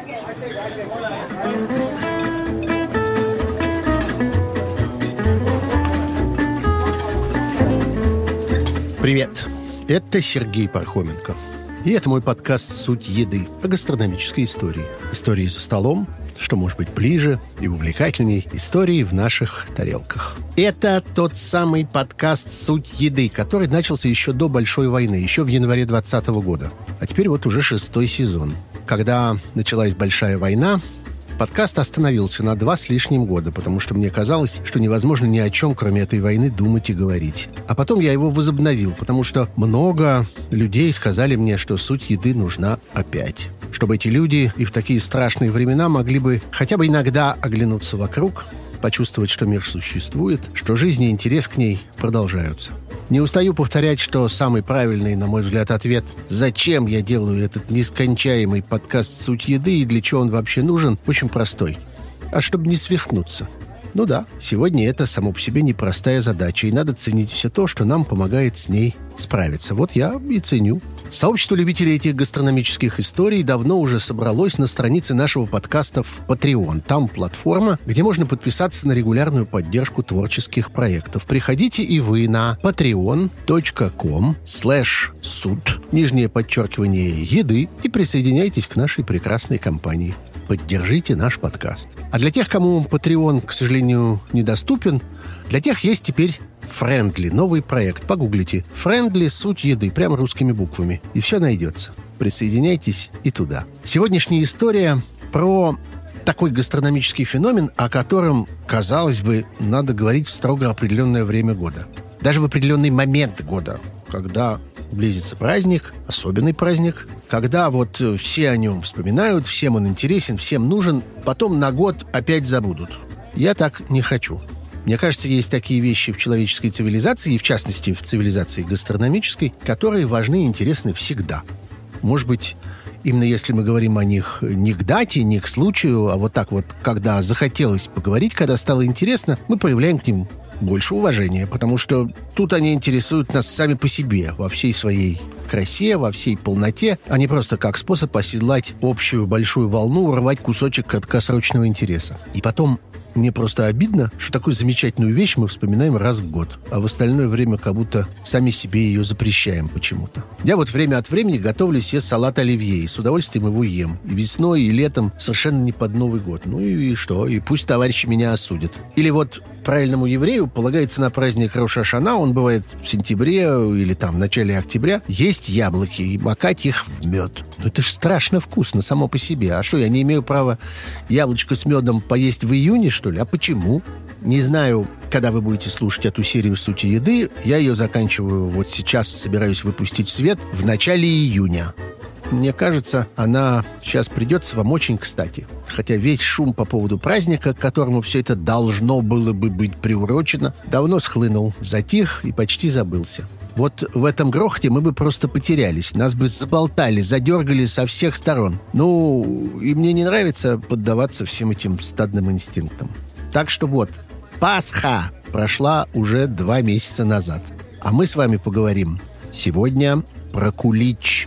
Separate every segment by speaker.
Speaker 1: Привет, это Сергей Пархоменко. И это мой подкаст «Суть еды» о гастрономической истории. Истории за столом, что может быть ближе и увлекательней истории в наших тарелках. Это тот самый подкаст «Суть еды», который начался еще до Большой войны, еще в январе 2020 года. А теперь вот уже 6-й сезон. Когда началась Большая война, подкаст остановился на 2 с лишним года, потому что мне казалось, что невозможно ни о чем, кроме этой войны, думать и говорить. А потом я его возобновил, потому что много людей сказали мне, что суть еды нужна опять. Чтобы эти люди и в такие страшные времена могли бы хотя бы иногда оглянуться вокруг, почувствовать, что мир существует, что жизнь и интерес к ней продолжаются. Не устаю повторять, что самый правильный, на мой взгляд, ответ «Зачем я делаю этот нескончаемый подкаст «Суть еды» и для чего он вообще нужен?» очень простой. А чтобы не свихнуться. Ну да, сегодня это само по себе непростая задача, и надо ценить все то, что нам помогает с ней справиться. Вот я и ценю. Сообщество любителей этих гастрономических историй давно уже собралось на странице нашего подкаста в Patreon. Там платформа, где можно подписаться на регулярную поддержку творческих проектов. Приходите и вы на patreon.com/суд_еды и присоединяйтесь к нашей прекрасной компании. Поддержите наш подкаст. А для тех, кому Patreon, к сожалению, недоступен, для тех есть теперь Friendly, новый проект. Погуглите. Friendly, суть еды, прямо русскими буквами. И все найдется. Присоединяйтесь и туда. Сегодняшняя история про такой гастрономический феномен, о котором, казалось бы, надо говорить в строго определенное время года. Даже в определенный момент года, когда близится праздник, особенный праздник, когда вот все о нем вспоминают, всем он интересен, всем нужен, потом на год опять забудут. Я так не хочу. Мне кажется, есть такие вещи в человеческой цивилизации, и в частности в цивилизации гастрономической, которые важны и интересны всегда. Может быть, именно если мы говорим о них не к дате, не к случаю, а вот так вот, когда захотелось поговорить, когда стало интересно, мы проявляем к ним больше уважения, потому что тут они интересуют нас сами по себе, во всей своей красе, во всей полноте, а не просто как способ оседлать общую большую волну, урвать кусочек краткосрочного интереса. И потом мне просто обидно, что такую замечательную вещь мы вспоминаем раз в год, а в остальное время как будто сами себе ее запрещаем почему-то. Я вот время от времени готовлю себе салат оливье, и с удовольствием его ем. И весной, и летом, совершенно не под Новый год. Ну и что? И пусть товарищи меня осудят. Или вот правильному еврею полагается на праздник Рош ха-Шана, он бывает в сентябре или там в начале октября, есть яблоки и макать их в мед. Ну это ж страшно вкусно само по себе. А что, я не имею права яблочко с медом поесть в июне, что ли? А почему? Не знаю, когда вы будете слушать эту серию «Сути еды». Я ее заканчиваю вот сейчас, собираюсь выпустить в свет в начале июня. Мне кажется, она сейчас придется вам очень кстати. Хотя весь шум по поводу праздника, к которому все это должно было бы быть приурочено, давно схлынул, затих и почти забылся. Вот в этом грохоте мы бы просто потерялись. Нас бы заболтали, задергали со всех сторон. Ну, и мне не нравится поддаваться всем этим стадным инстинктам. Так что вот, Пасха прошла уже 2 месяца назад. А мы с вами поговорим сегодня про кулич.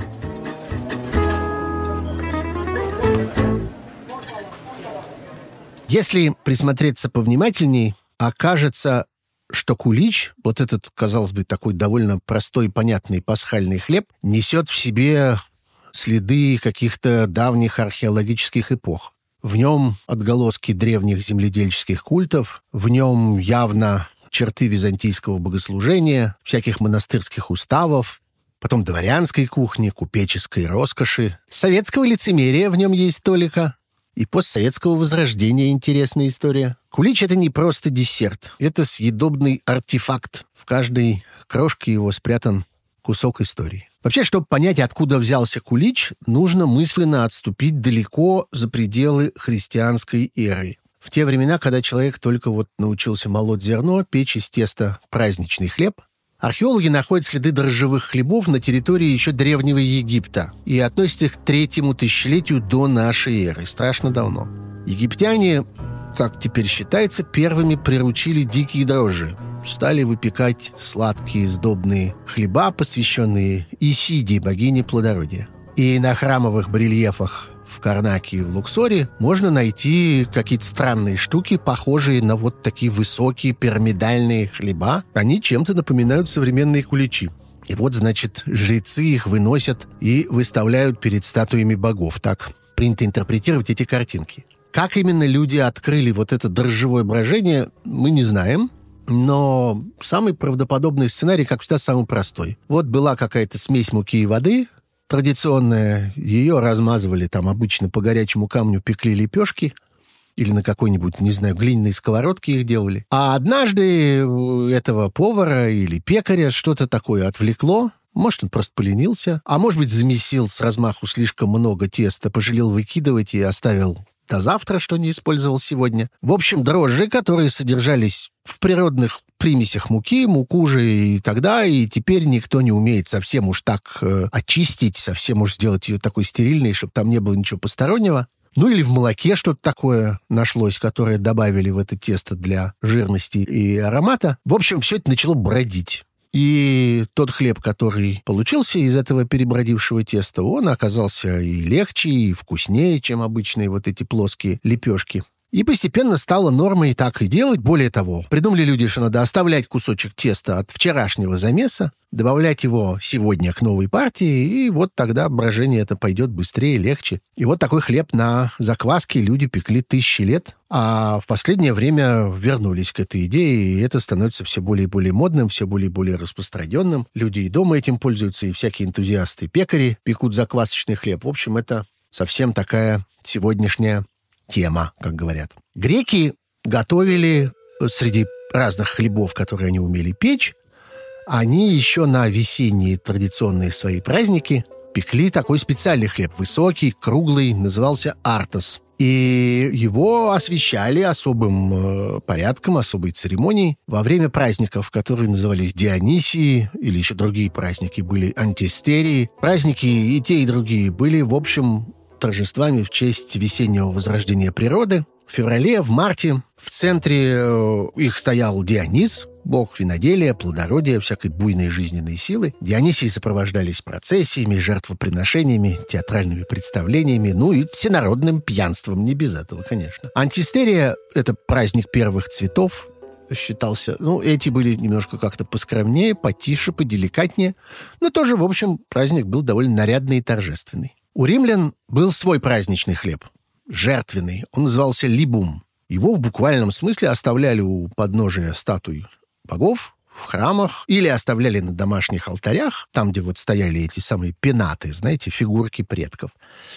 Speaker 1: Если присмотреться повнимательней, окажется, что кулич, вот этот, казалось бы, такой довольно простой и понятный пасхальный хлеб, несет в себе следы каких-то давних археологических эпох. В нем отголоски древних земледельческих культов, в нем явно черты византийского богослужения, всяких монастырских уставов, потом дворянской кухни, купеческой роскоши, советского лицемерия в нем есть толика, и постсоветского возрождения интересная история. Кулич — это не просто десерт, это съедобный артефакт. В каждой крошке его спрятан кусок истории. Вообще, чтобы понять, откуда взялся кулич, нужно мысленно отступить далеко за пределы христианской эры. В те времена, когда человек только вот научился молоть зерно, печь из теста праздничный хлеб, археологи находят следы дрожжевых хлебов на территории еще древнего Египта и относят их к 3-му тысячелетию до нашей эры. Страшно давно. Египтяне, как теперь считается, первыми приручили дикие дрожжи. Стали выпекать сладкие сдобные хлеба, посвященные Исиде, богине плодородия. И на храмовых барельефах в в Карнаке и в Луксоре можно найти какие-то странные штуки, похожие на вот такие высокие пирамидальные хлеба. Они чем-то напоминают современные куличи. И вот, значит, жрецы их выносят и выставляют перед статуями богов. Так принято интерпретировать эти картинки. Как именно люди открыли вот это дрожжевое брожение, мы не знаем. Но самый правдоподобный сценарий, как всегда, самый простой. Вот была какая-то смесь муки и воды, традиционная, ее размазывали там обычно по горячему камню, пекли лепешки, или на какой-нибудь, не знаю, глиняной сковородке их делали. А однажды этого повара или пекаря что-то такое отвлекло. Может, он просто поленился, а может быть, замесил с размаху слишком много теста, пожалел выкидывать и оставил до завтра, что не использовал сегодня. В общем, дрожжи, которые содержались в природных примесях муки, муку же и тогда, и теперь никто не умеет совсем уж так очистить, совсем уж сделать ее такой стерильной, чтобы там не было ничего постороннего. Ну или в молоке что-то такое нашлось, которое добавили в это тесто для жирности и аромата. В общем, все это начало бродить. И тот хлеб, который получился из этого перебродившего теста, он оказался и легче, и вкуснее, чем обычные вот эти плоские лепешки. И постепенно стало нормой так и делать. Более того, придумали люди, что надо оставлять кусочек теста от вчерашнего замеса, добавлять его сегодня к новой партии, и вот тогда брожение это пойдет быстрее, легче. И вот такой хлеб на закваске люди пекли 1000 лет, а в последнее время вернулись к этой идее, и это становится все более и более модным, все более и более распространенным. Люди и дома этим пользуются, и всякие энтузиасты, пекари пекут заквасочный хлеб. В общем, это совсем такая сегодняшняя тема, как говорят. Греки готовили среди разных хлебов, которые они умели печь, они еще на весенние традиционные свои праздники пекли такой специальный хлеб, высокий, круглый, назывался артос. И его освещали особым порядком, особой церемонией во время праздников, которые назывались Дионисии, или еще другие праздники были Антистерии. Праздники и те, и другие были, в общем, торжествами в честь весеннего возрождения природы. В феврале, в марте в центре их стоял Дионис, бог виноделия, плодородия, всякой буйной жизненной силы. Дионисии сопровождались процессиями, жертвоприношениями, театральными представлениями, ну и всенародным пьянством, не без этого, конечно. Антистерия — это праздник первых цветов, считался. Ну, эти были немножко как-то поскромнее, потише, поделикатнее, но тоже, в общем, праздник был довольно нарядный и торжественный. У римлян был свой праздничный хлеб, жертвенный. Он назывался либум. Его в буквальном смысле оставляли у подножия статуй богов в храмах или оставляли на домашних алтарях, там, где вот стояли эти самые пенаты, знаете, фигурки предков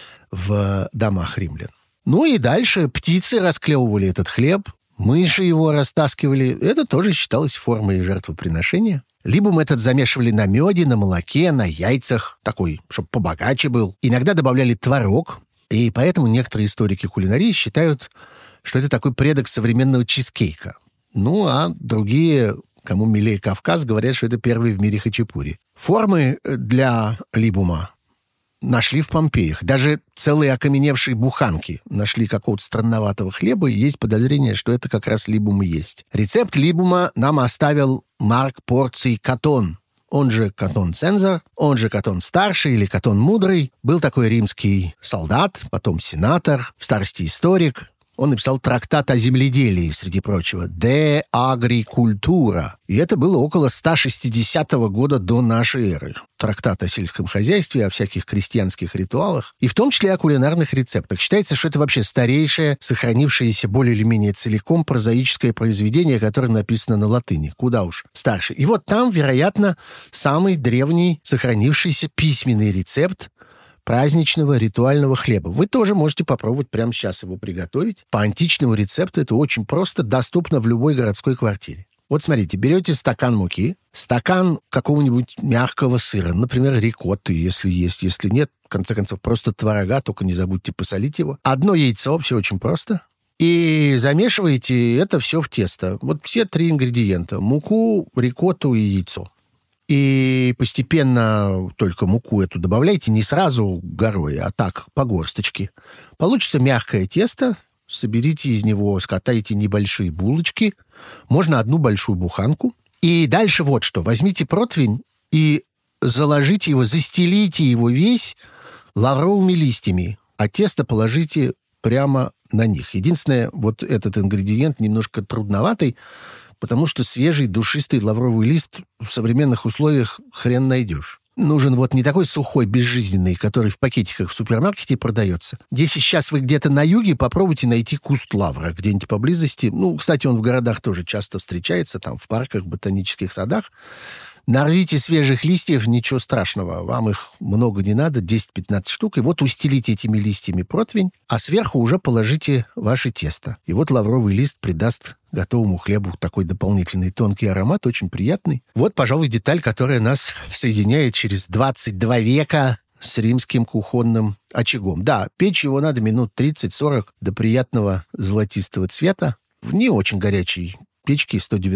Speaker 1: в домах римлян. Ну и дальше птицы расклевывали этот хлеб, мыши его растаскивали. Это тоже считалось формой жертвоприношения. Либум этот замешивали на меде, на молоке, на яйцах, такой, чтобы побогаче был. Иногда добавляли творог, и поэтому некоторые историки кулинарии считают, что это такой предок современного чизкейка. Ну, а другие, кому милее Кавказ, говорят, что это первый в мире хачапури. Формы для либума нашли в Помпеях. Даже целые окаменевшие буханки нашли какого-то странноватого хлеба, и есть подозрение, что это как раз либум и есть. Рецепт либума нам оставил Марк Порций Катон, он же Катон Цензор, он же Катон Старший или Катон Мудрый. Был такой римский солдат, потом сенатор, в старости историк. Он написал трактат о земледелии, среди прочего, «De Agricultura». И это было около 160 года до нашей эры. Трактат о сельском хозяйстве, о всяких крестьянских ритуалах, и в том числе о кулинарных рецептах. Считается, что это вообще старейшее, сохранившееся более или менее целиком прозаическое произведение, которое написано на латыни. Куда уж старше. И вот там, вероятно, самый древний сохранившийся письменный рецепт праздничного ритуального хлеба. Вы тоже можете попробовать прямо сейчас его приготовить. По античному рецепту это очень просто, доступно в любой городской квартире. Вот смотрите, берете стакан муки, стакан какого-нибудь мягкого сыра, например, рикотты, если есть. Если нет, в конце концов, просто творога, только не забудьте посолить его. Одно яйцо, все очень просто. И замешиваете это все в тесто. Вот все 3 ингредиента. Муку, рикотту и яйцо. И постепенно только муку эту добавляйте, не сразу горой, а так, по горсточке. Получится мягкое тесто, соберите из него, скатайте небольшие булочки, можно 1 большую буханку. И дальше вот что, возьмите противень и заложите его, застелите его весь лавровыми листьями. а тесто положите прямо на них. Единственное, вот этот ингредиент немножко трудноватый, потому что свежий душистый лавровый лист в современных условиях хрен найдешь. Нужен вот не такой сухой, безжизненный, который в пакетиках в супермаркете продается. Если сейчас вы где-то на юге, попробуйте найти куст лавра где-нибудь поблизости. Ну, кстати, он в городах тоже часто встречается, там в парках, ботанических садах. Нарвите свежих листьев, ничего страшного. Вам их много не надо, 10-15 штук. И вот устелите этими листьями противень, а сверху уже положите ваше тесто. И вот лавровый лист придаст готовому хлебу такой дополнительный тонкий аромат, очень приятный. Вот, пожалуй, деталь, которая нас соединяет через 22 века с римским кухонным очагом. Да, печь его надо минут 30-40 до приятного золотистого цвета. В не очень горячей печки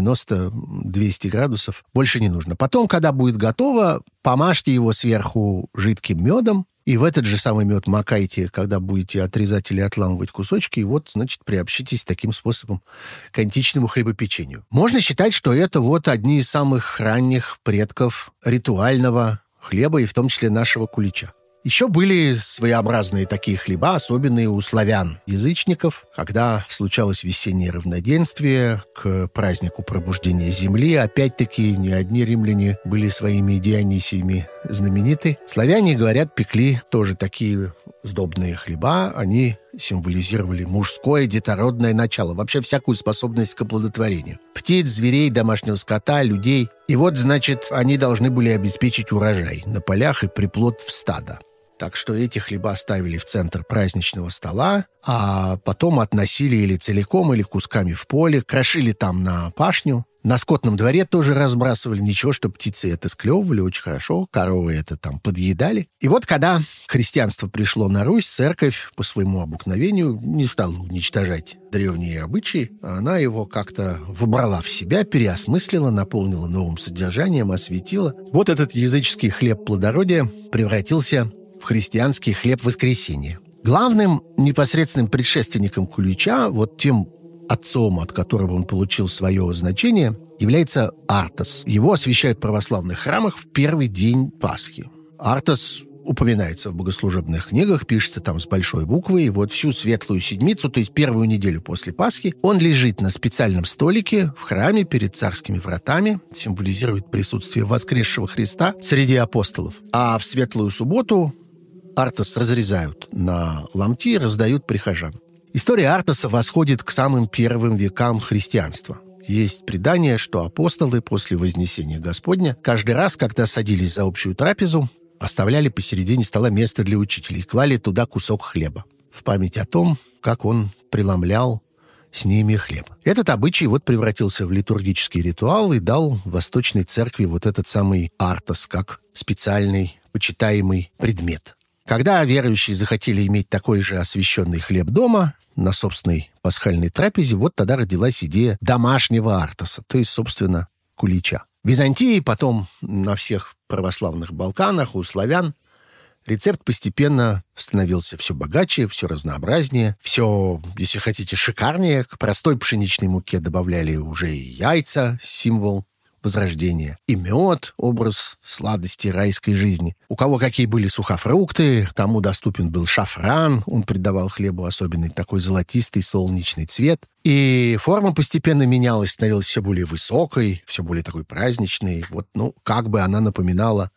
Speaker 1: 190-200 градусов. Больше не нужно. Потом, когда будет готово, помажьте его сверху жидким медом. И в этот же самый мед макайте, когда будете отрезать или отламывать кусочки. И вот, значит, приобщитесь таким способом к античному хлебопечению. Можно считать, что это вот одни из самых ранних предков ритуального хлеба, и в том числе нашего кулича. Еще были своеобразные такие хлеба, особенные у славян, язычников, когда случалось весеннее равноденствие к празднику пробуждения земли. Опять-таки, не одни римляне были своими Дионисиями знамениты. Славяне, говорят, пекли тоже такие сдобные хлеба. Они символизировали мужское детородное начало, вообще всякую способность к оплодотворению. Птиц, зверей, домашнего скота, людей. И вот, значит, они должны были обеспечить урожай на полях и приплод в стадо. Так что эти хлеба ставили в центр праздничного стола, а потом относили или целиком, или кусками в поле, крошили там на пашню. На скотном дворе тоже разбрасывали. Ничего, что птицы это склевывали очень хорошо, коровы это там подъедали. И вот когда христианство пришло на Русь, церковь по своему обыкновению не стала уничтожать древние обычаи. Она его как-то вобрала в себя, переосмыслила, наполнила новым содержанием, осветила. Вот этот языческий хлеб плодородия превратился в христианский хлеб воскресения. Главным непосредственным предшественником кулича, вот тем отцом, от которого он получил свое значение, является Артос. Его освящают в православных храмах в первый день Пасхи. Артос упоминается в богослужебных книгах, пишется там с большой буквы, и вот всю Светлую Седмицу, то есть первую неделю после Пасхи, он лежит на специальном столике в храме перед царскими вратами, символизирует присутствие воскресшего Христа среди апостолов. А в Светлую Субботу Артос разрезают на ломти и раздают прихожан. История Артоса восходит к самым первым векам христианства. Есть предание, что апостолы после Вознесения Господня каждый раз, когда садились за общую трапезу, оставляли посередине стола место для учителя и клали туда кусок хлеба в память о том, как он преломлял с ними хлеб. Этот обычай вот превратился в литургический ритуал и дал Восточной Церкви вот этот самый Артос как специальный почитаемый предмет. Когда верующие захотели иметь такой же освященный хлеб дома, на собственной пасхальной трапезе, вот тогда родилась идея домашнего Артоса, то есть, собственно, кулича. В Византии, потом на всех православных Балканах, у славян, рецепт постепенно становился все богаче, все разнообразнее, все, если хотите, шикарнее. К простой пшеничной муке добавляли уже и яйца, символ возрождения, и мед, образ сладости райской жизни. У кого какие были сухофрукты, кому доступен был шафран, он придавал хлебу особенный такой золотистый солнечный цвет. И форма постепенно менялась, становилась все более высокой, все более такой праздничной. Вот, как бы она напоминала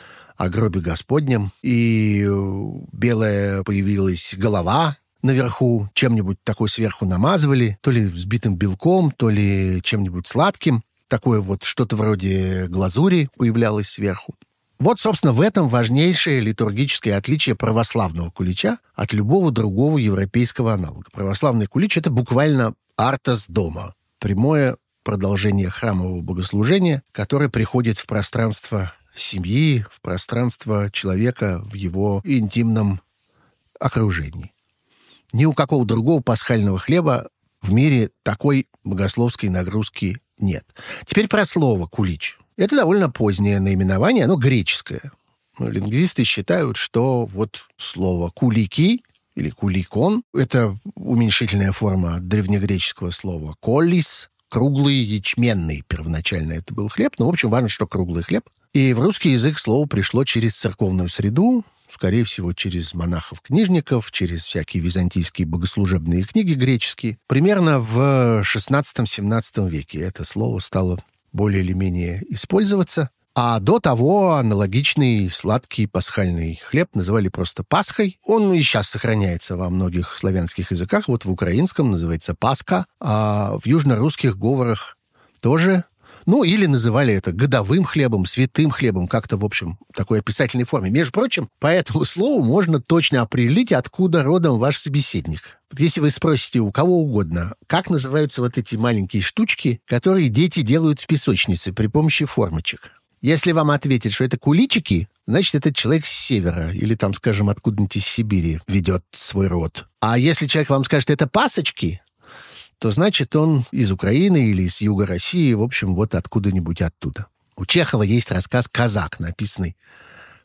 Speaker 1: о гробе Господнем. И белая появилась голова наверху, чем-нибудь такой сверху намазывали, то ли взбитым белком, то ли чем-нибудь сладким. Такое вот что-то вроде глазури появлялось сверху. Вот, собственно, в этом важнейшее литургическое отличие православного кулича от любого другого европейского аналога. Православный кулич — это буквально Артос дома. Прямое продолжение храмового богослужения, которое приходит в пространство семьи, в пространство человека в его интимном окружении. Ни у какого другого пасхального хлеба в мире такой богословской нагрузки нет. Теперь про слово «кулич». Это довольно позднее наименование, оно греческое. Лингвисты считают, что вот слово «кулики» или «куликон» — это уменьшительная форма древнегреческого слова «коллис», круглый, ячменный. Первоначально это был хлеб, но, в общем, важно, что круглый хлеб. И в русский язык слово пришло через церковную среду, скорее всего, через монахов-книжников, через всякие византийские богослужебные книги греческие. Примерно в XVI-XVII веке это слово стало более или менее использоваться. А до того аналогичный сладкий пасхальный хлеб называли просто Пасхой. Он и сейчас сохраняется во многих славянских языках. Вот в украинском называется Пасха, а в южно-русских говорах тоже. Ну, или называли это годовым хлебом, святым хлебом, как-то, в общем, в такой описательной форме. Между прочим, по этому слову можно точно определить, откуда родом ваш собеседник. Вот если вы спросите у кого угодно, как называются вот эти маленькие штучки, которые дети делают в песочнице при помощи формочек. Если вам ответят, что это куличики, значит, этот человек с севера или там, скажем, откуда-нибудь из Сибири ведет свой род. А если человек вам скажет, это пасочки, то значит, он из Украины или из юга России, в общем, вот откуда-нибудь оттуда. У Чехова есть рассказ «Казак», написанный в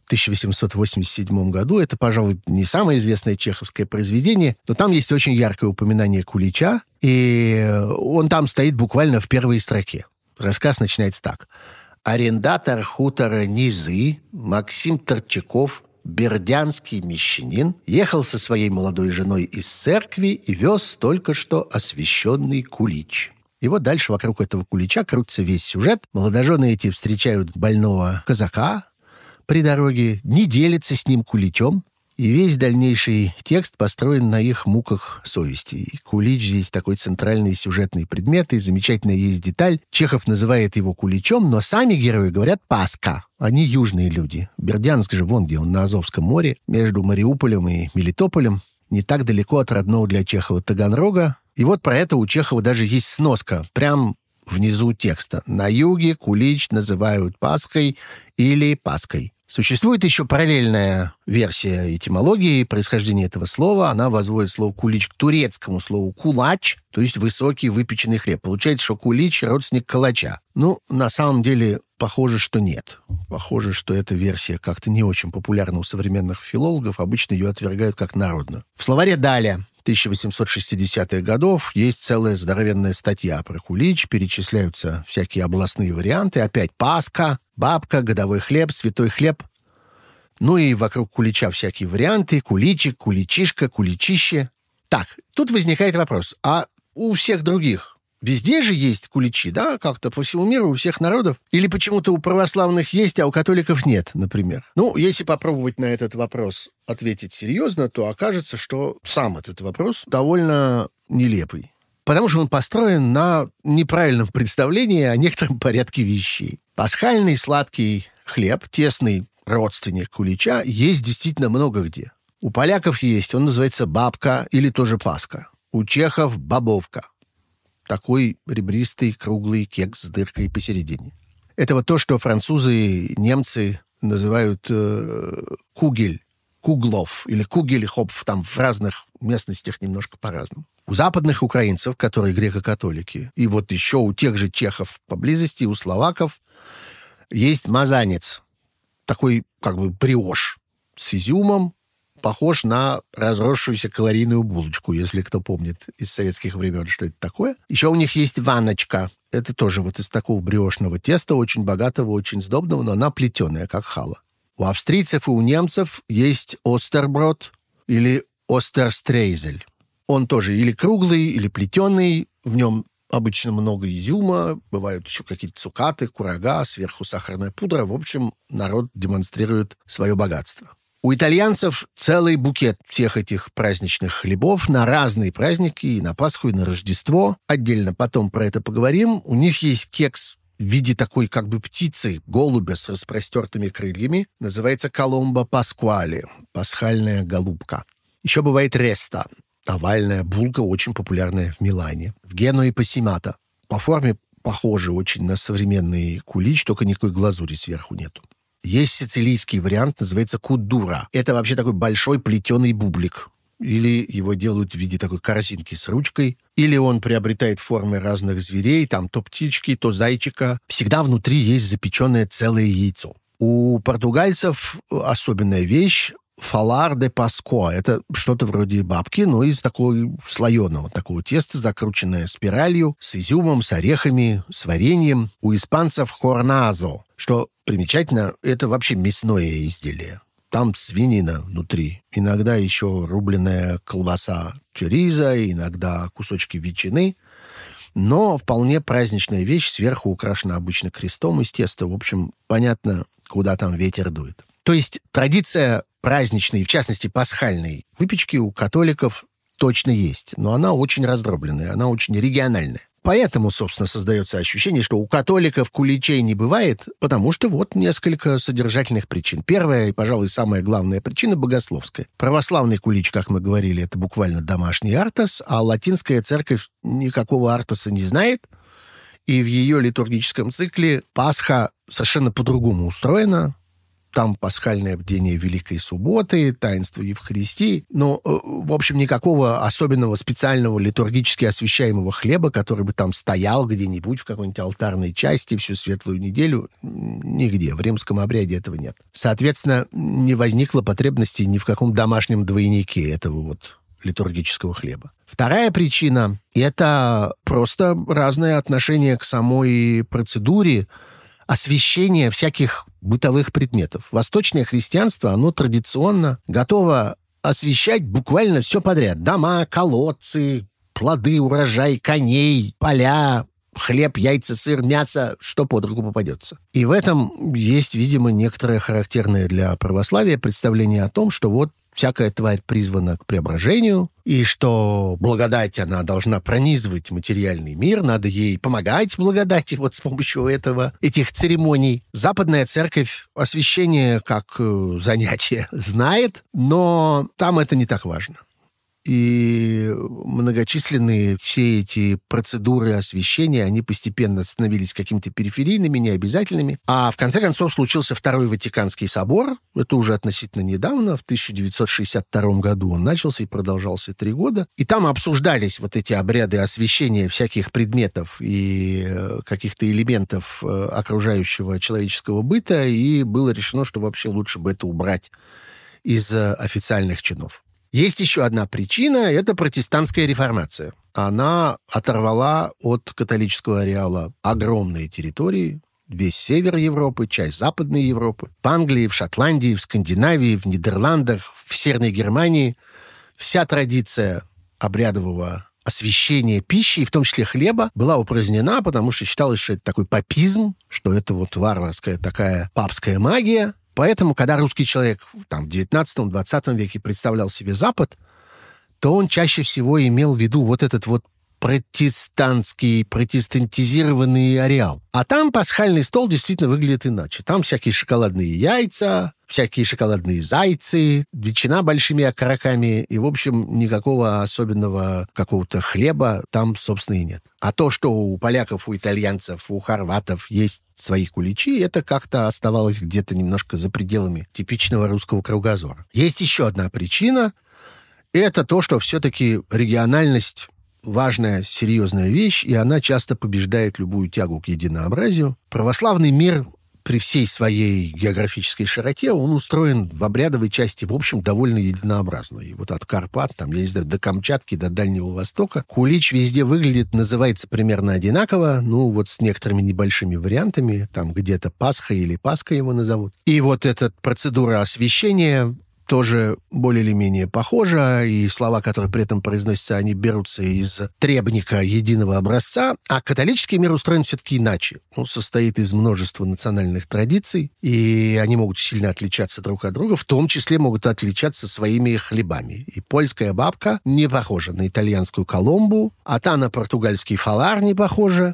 Speaker 1: 1887 году. Это, пожалуй, не самое известное чеховское произведение, но там есть очень яркое упоминание кулича, и он там стоит буквально в первой строке. Рассказ начинается так. «Арендатор хутора Низы Максим Торчаков, бердянский мещанин, ехал со своей молодой женой из церкви и вез только что освященный кулич». И вот дальше вокруг этого кулича крутится весь сюжет. Молодожены эти встречают больного казака при дороге, не делятся с ним куличом, и весь дальнейший текст построен на их муках совести. И кулич здесь такой центральный сюжетный предмет, и замечательная есть деталь. Чехов называет его куличом, но сами герои говорят «Паска». Они южные люди. Бердянск же, вон где он, на Азовском море, между Мариуполем и Мелитополем, не так далеко от родного для Чехова Таганрога. И вот про это у Чехова даже есть сноска, прям внизу текста. На юге кулич называют Пасхой или Паской. Существует еще параллельная версия этимологии происхождения этого слова. Она возводит слово «кулич» к турецкому слову «кулач», то есть высокий выпеченный хлеб. Получается, что кулич – родственник калача. Ну, на самом деле, похоже, что нет. Похоже, что эта версия как-то не очень популярна у современных филологов. Обычно ее отвергают как народную. В словаре «Даля» 1860-х годов есть целая здоровенная статья про кулич, перечисляются всякие областные варианты, опять Пасха, бабка, годовой хлеб, святой хлеб. Ну и вокруг кулича всякие варианты, куличик, куличишка, куличище. Так, тут возникает вопрос, а у всех других везде же есть куличи, да, как-то по всему миру, у всех народов? Или почему-то у православных есть, а у католиков нет, например? Ну, если попробовать на этот вопрос ответить серьезно, то окажется, что сам этот вопрос довольно нелепый. Потому что он построен на неправильном представлении о некотором порядке вещей. Пасхальный сладкий хлеб, тесный родственник кулича, есть действительно много где. У поляков есть, он называется бабка или тоже паска. У чехов бобовка. Такой ребристый, круглый кекс с дыркой посередине. Это вот то, что французы и немцы называют кугель, куглов или кугель-хопф, там в разных местностях немножко по-разному. У западных украинцев, которые греко-католики, и вот еще у тех же чехов поблизости, у словаков, есть мазанец, такой как бы бриош с изюмом, похож на разросшуюся калорийную булочку, если кто помнит из советских времен, что это такое. Еще у них есть ванночка. Это тоже вот из такого бриошного теста, очень богатого, очень сдобного, но она плетеная, как хала. У австрийцев и у немцев есть остерброд или остерстрейзель. Он тоже или круглый, или плетеный, в нем обычно много изюма, бывают еще какие-то цукаты, курага, сверху сахарная пудра. В общем, народ демонстрирует свое богатство. У итальянцев целый букет всех этих праздничных хлебов на разные праздники, и на Пасху, и на Рождество. Отдельно потом про это поговорим. У них есть кекс в виде такой как бы птицы, голубя с распростертыми крыльями. Называется коломбо паскуале, пасхальная голубка. Еще бывает реста, овальная булка, очень популярная в Милане. В Генуе пассимата. По форме похоже очень на современный кулич, только никакой глазури сверху нету. Есть сицилийский вариант, называется кудура. Это вообще такой большой плетеный бублик. Или его делают в виде такой корзинки с ручкой. Или он приобретает формы разных зверей, там то птички, то зайчика. Всегда внутри есть запеченное целое яйцо. У португальцев особенная вещь — фалар де паско. Это что-то вроде бабки, но из такого слоеного такого теста, закрученное спиралью, с изюмом, с орехами, с вареньем. У испанцев хорназо, что примечательно, это вообще мясное изделие. там свинина внутри. Иногда еще рубленая колбаса чоризо, иногда кусочки ветчины. Но вполне праздничная вещь, сверху украшена обычно крестом из теста. В общем, понятно, куда там ветер дует. То есть традиция праздничной, в частности, пасхальной выпечки у католиков точно есть. Но она очень раздробленная, она очень региональная. Поэтому, собственно, создается ощущение, что у католиков куличей не бывает, потому что вот несколько содержательных причин. Первая и, пожалуй, самая главная причина – богословская. Православный кулич, как мы говорили, это буквально домашний артос, а латинская церковь никакого артоса не знает, и в ее литургическом цикле Пасха совершенно по-другому устроена. Там пасхальное бдение Великой Субботы, таинство Евхаристии. Но, в общем, никакого особенного специального литургически освящаемого хлеба, который бы там стоял где-нибудь в какой-нибудь алтарной части всю светлую неделю, нигде. В римском обряде этого нет. Соответственно, не возникло потребности ни в каком домашнем двойнике этого вот литургического хлеба. Вторая причина – это просто разное отношение к самой процедуре освящение всяких бытовых предметов. Восточное христианство, оно традиционно готово освящать буквально все подряд. Дома, колодцы, плоды, урожай, коней, поля, хлеб, яйца, сыр, мясо, что под руку попадется. И в этом есть, видимо, некоторое характерное для православия представление о том, что вот всякая тварь призвана к преображению, и что благодать, она должна пронизывать материальный мир, надо ей помогать благодати вот с помощью этих церемоний. Западная церковь освящение как занятие знает, но там это не так важно. И многочисленные все эти процедуры освящения, они постепенно становились какими-то периферийными, необязательными. А в конце концов случился Второй Ватиканский собор. Это уже относительно недавно, в 1962 году он начался и продолжался 3 года. И там обсуждались вот эти обряды освящения всяких предметов и каких-то элементов окружающего человеческого быта, и было решено, что вообще лучше бы это убрать из официальных чинов. Есть еще одна причина – это протестантская реформация. Она оторвала от католического ареала огромные территории, весь север Европы, часть Западной Европы. В Англии, в Шотландии, в Скандинавии, в Нидерландах, в Северной Германии вся традиция обрядового освящения пищи, и в том числе хлеба, была упразднена, потому что считалось, что это такой папизм, что это вот варварская такая папская магия. Поэтому, когда русский человек там, в XIX-XX веке представлял себе Запад, то он чаще всего имел в виду вот этот вот протестантизированный ареал. А там пасхальный стол действительно выглядит иначе. Там всякие шоколадные яйца, всякие шоколадные зайцы, ветчина большими окороками, и, в общем, никакого особенного какого-то хлеба там, собственно, и нет. А то, что у поляков, у итальянцев, у хорватов есть свои куличи, это как-то оставалось где-то немножко за пределами типичного русского кругозора. Есть еще одна причина. Это то, что все-таки региональность важная, серьезная вещь, и она часто побеждает любую тягу к единообразию. Православный мир при всей своей географической широте, он устроен в обрядовой части, в общем, довольно единообразно. И вот от Карпат, там, я не знаю, до Камчатки, до Дальнего Востока, кулич везде выглядит, называется примерно одинаково, ну, вот с некоторыми небольшими вариантами, там где-то Пасха или Пасха его назовут. И вот эта процедура освящения тоже более или менее похожа, и слова, которые при этом произносятся, они берутся из требника единого образца, а католический мир устроен все-таки иначе. Он состоит из множества национальных традиций, и они могут сильно отличаться друг от друга, в том числе могут отличаться своими хлебами. И польская бабка не похожа на итальянскую коломбу, а та на португальский фалар не похожа,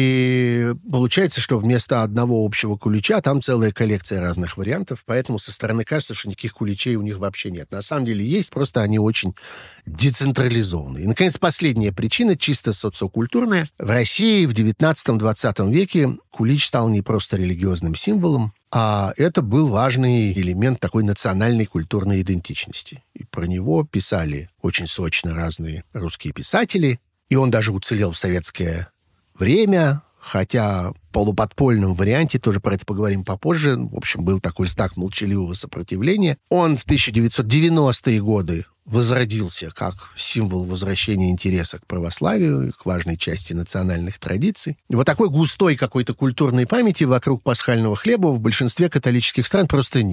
Speaker 1: и получается, что вместо одного общего кулича там целая коллекция разных вариантов, поэтому со стороны кажется, что никаких куличей у них вообще нет. На самом деле есть, просто они очень децентрализованы. И, наконец, последняя причина, чисто социокультурная. В России в XIX-XX веке кулич стал не просто религиозным символом, а это был важный элемент такой национальной культурной идентичности. И про него писали очень сочно разные русские писатели, и он даже уцелел в советское время, хотя в полуподпольном варианте, тоже про это поговорим попозже, в общем, был такой знак молчаливого сопротивления. Он в 1990-е годы возродился как символ возвращения интереса к православию, к важной части национальных традиций. И вот такой густой какой-то культурной памяти вокруг пасхального хлеба в большинстве католических стран просто нет.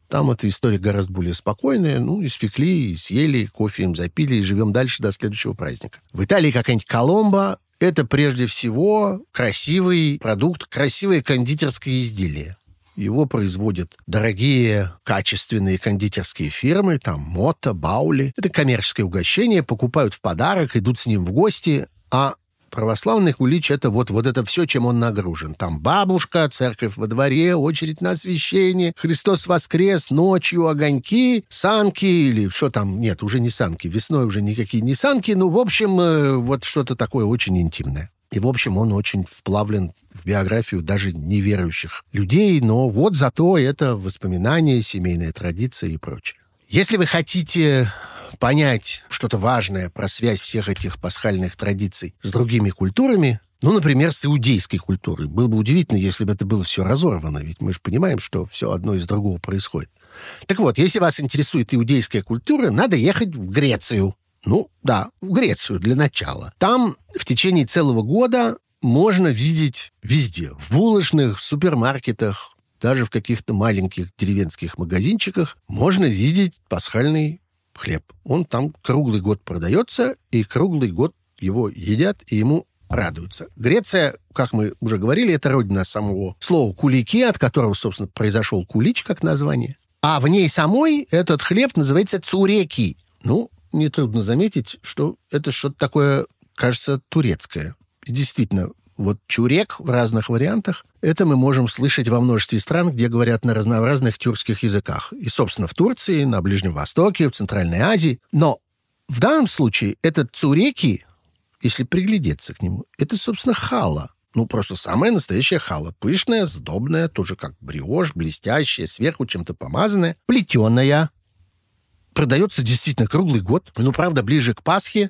Speaker 1: Там эта история гораздо более спокойная. Ну, испекли, и съели, кофе им запили, и живем дальше до следующего праздника. В Италии какая-нибудь коломбо – это прежде всего красивый продукт, красивое кондитерское изделие. Его производят дорогие, качественные кондитерские фирмы, там Мотто, Баули. Это коммерческое угощение, покупают в подарок, идут с ним в гости, а православный кулич – это вот это все, чем он нагружен. Там бабушка, церковь во дворе, очередь на освящение, Христос воскрес, ночью огоньки, санки или что там, нет, уже не санки, весной уже никакие не санки, ну, в общем, вот что-то такое очень интимное. И, в общем, он очень вплавлен в биографию даже неверующих людей, но вот зато это воспоминания, семейная традиция и прочее. Если вы хотите понять что-то важное про связь всех этих пасхальных традиций с другими культурами, ну, например, с иудейской культурой, было бы удивительно, если бы это было все разорвано, ведь мы же понимаем, что все одно из другого происходит. Так вот, если вас интересует иудейская культура, надо ехать в Грецию. Ну, да, в Грецию для начала. Там в течение целого года можно видеть везде. В булочных, в супермаркетах, даже в каких-то маленьких деревенских магазинчиках можно видеть пасхальный хлеб. Он там круглый год продается, и круглый год его едят, и ему радуются. Греция, как мы уже говорили, это родина самого слова «кулики», от которого, собственно, произошел кулич, как название. А в ней самой этот хлеб называется цуреки. Ну, нетрудно заметить, что это что-то такое, кажется, турецкое. И действительно, вот чурек в разных вариантах, это мы можем слышать во множестве стран, где говорят на разнообразных тюркских языках. И, собственно, в Турции, на Ближнем Востоке, в Центральной Азии. Но в данном случае этот цуреки, если приглядеться к нему, это, собственно, хала. Ну, просто самая настоящая хала. Пышная, сдобная, тоже как бриош, блестящая, сверху чем-то помазанная, плетеная. Продается действительно круглый год. Ну, правда, ближе к Пасхе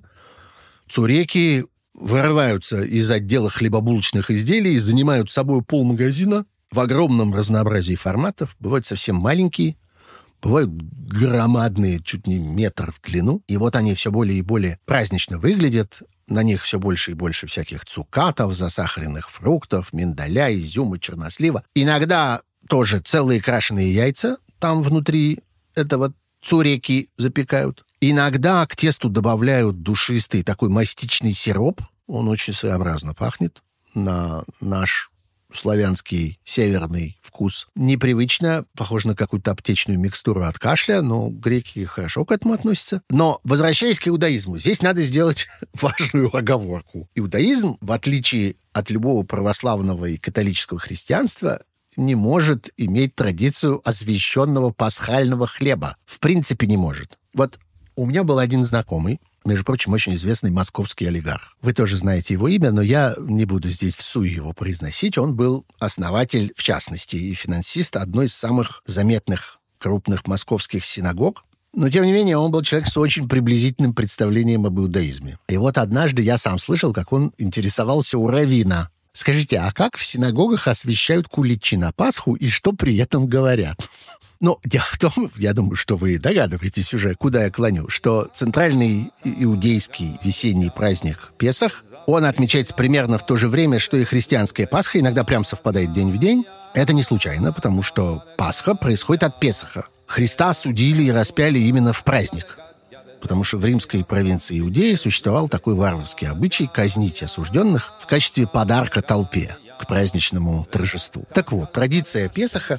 Speaker 1: цуреки вырываются из отдела хлебобулочных изделий и занимают собой полмагазина в огромном разнообразии форматов. Бывают совсем маленькие, бывают громадные, чуть не метр в длину. И вот они все более и более празднично выглядят. На них все больше и больше всяких цукатов, засахаренных фруктов, миндаля, изюма, чернослива. Иногда тоже целые крашеные яйца там внутри этого цуреки запекают. Иногда к тесту добавляют душистый такой мастичный сироп. Он очень своеобразно пахнет на наш славянский северный вкус. Непривычно, похоже на какую-то аптечную микстуру от кашля, но греки хорошо к этому относятся. Но, возвращаясь к иудаизму, здесь надо сделать важную оговорку. Иудаизм, в отличие от любого православного и католического христианства, не может иметь традицию освященного пасхального хлеба. В принципе, не может. Вот у меня был один знакомый, между прочим, очень известный московский олигарх. Вы тоже знаете его имя, но я не буду здесь всуе его произносить. Он был основатель, в частности, и финансист одной из самых заметных крупных московских синагог. Но, тем не менее, он был человек с очень приблизительным представлением об иудаизме. И вот однажды я сам слышал, как он интересовался у раввина. Скажите, а как в синагогах освящают куличи на Пасху и что при этом говорят? Но дело в том, я думаю, что вы догадываетесь уже, куда я клоню, что центральный иудейский весенний праздник Песах, он отмечается примерно в то же время, что и христианская Пасха, иногда прям совпадает день в день. Это не случайно, потому что Пасха происходит от Песаха. Христа судили и распяли именно в праздник. Потому что в римской провинции Иудеи существовал такой варварский обычай казнить осужденных в качестве подарка толпе к праздничному торжеству. Так вот, традиция Песаха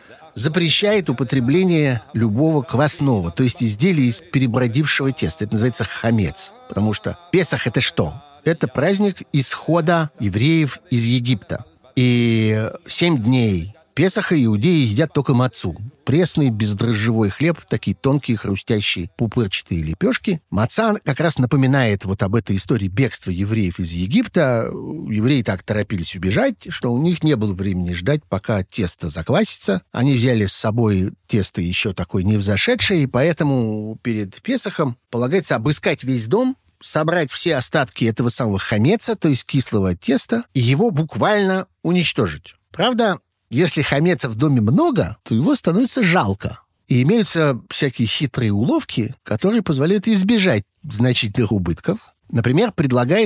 Speaker 1: запрещает употребление любого квасного, то есть изделия из перебродившего теста. Это называется хамец. Потому что Песах — это что? Это праздник исхода евреев из Египта. И 7 дней Песаха иудеи едят только мацу. Пресный бездрожжевой хлеб, такие тонкие, хрустящие, пупырчатые лепешки. Маца как раз напоминает вот об этой истории бегства евреев из Египта. Евреи так торопились убежать, что у них не было времени ждать, пока тесто заквасится. Они взяли с собой тесто еще такое невзошедшее, и поэтому перед Песахом полагается обыскать весь дом, собрать все остатки этого самого хамеца, то есть кислого теста, и его буквально уничтожить. Правда, если хамеца в доме много, то его становится жалко. И имеются всякие хитрые уловки, которые позволяют избежать значительных убытков. Например, предлагается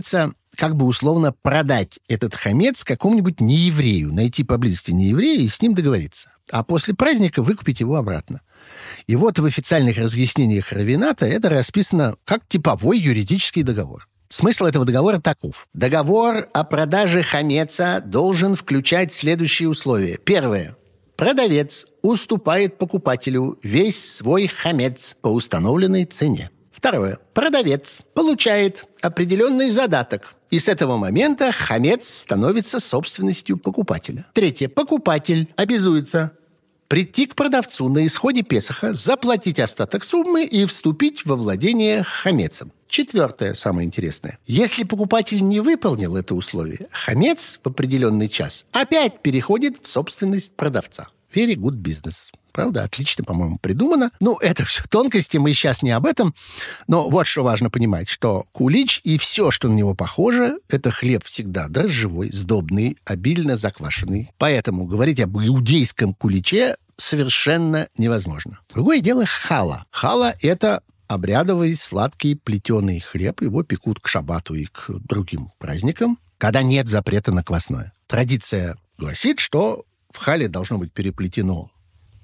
Speaker 1: как бы условно продать этот хамец какому-нибудь нееврею, найти поблизости нееврея и с ним договориться. А после праздника выкупить его обратно. И вот в официальных разъяснениях раввината это расписано как типовой юридический договор. Смысл этого договора таков. Договор о продаже хамеца должен включать следующие условия. Первое. Продавец уступает покупателю весь свой хамец по установленной цене. Второе. Продавец получает определенный задаток, и с этого момента хамец становится собственностью покупателя. Третье. Покупатель обязуется прийти к продавцу на исходе Песаха, заплатить остаток суммы и вступить во владение хамецем. Четвертое, самое интересное. Если покупатель не выполнил это условие, хамец в определенный час опять переходит в собственность продавца. Very good business. Правда, отлично, по-моему, придумано. Ну, это все тонкости, мы сейчас не об этом. Но вот что важно понимать, что кулич и все, что на него похоже, это хлеб всегда дрожжевой, сдобный, обильно заквашенный. Поэтому говорить об иудейском куличе совершенно невозможно. Другое дело хала. Хала – это обрядовый сладкий плетеный хлеб. Его пекут к шаббату и к другим праздникам, когда нет запрета на квасное. Традиция гласит, что в хале должно быть переплетено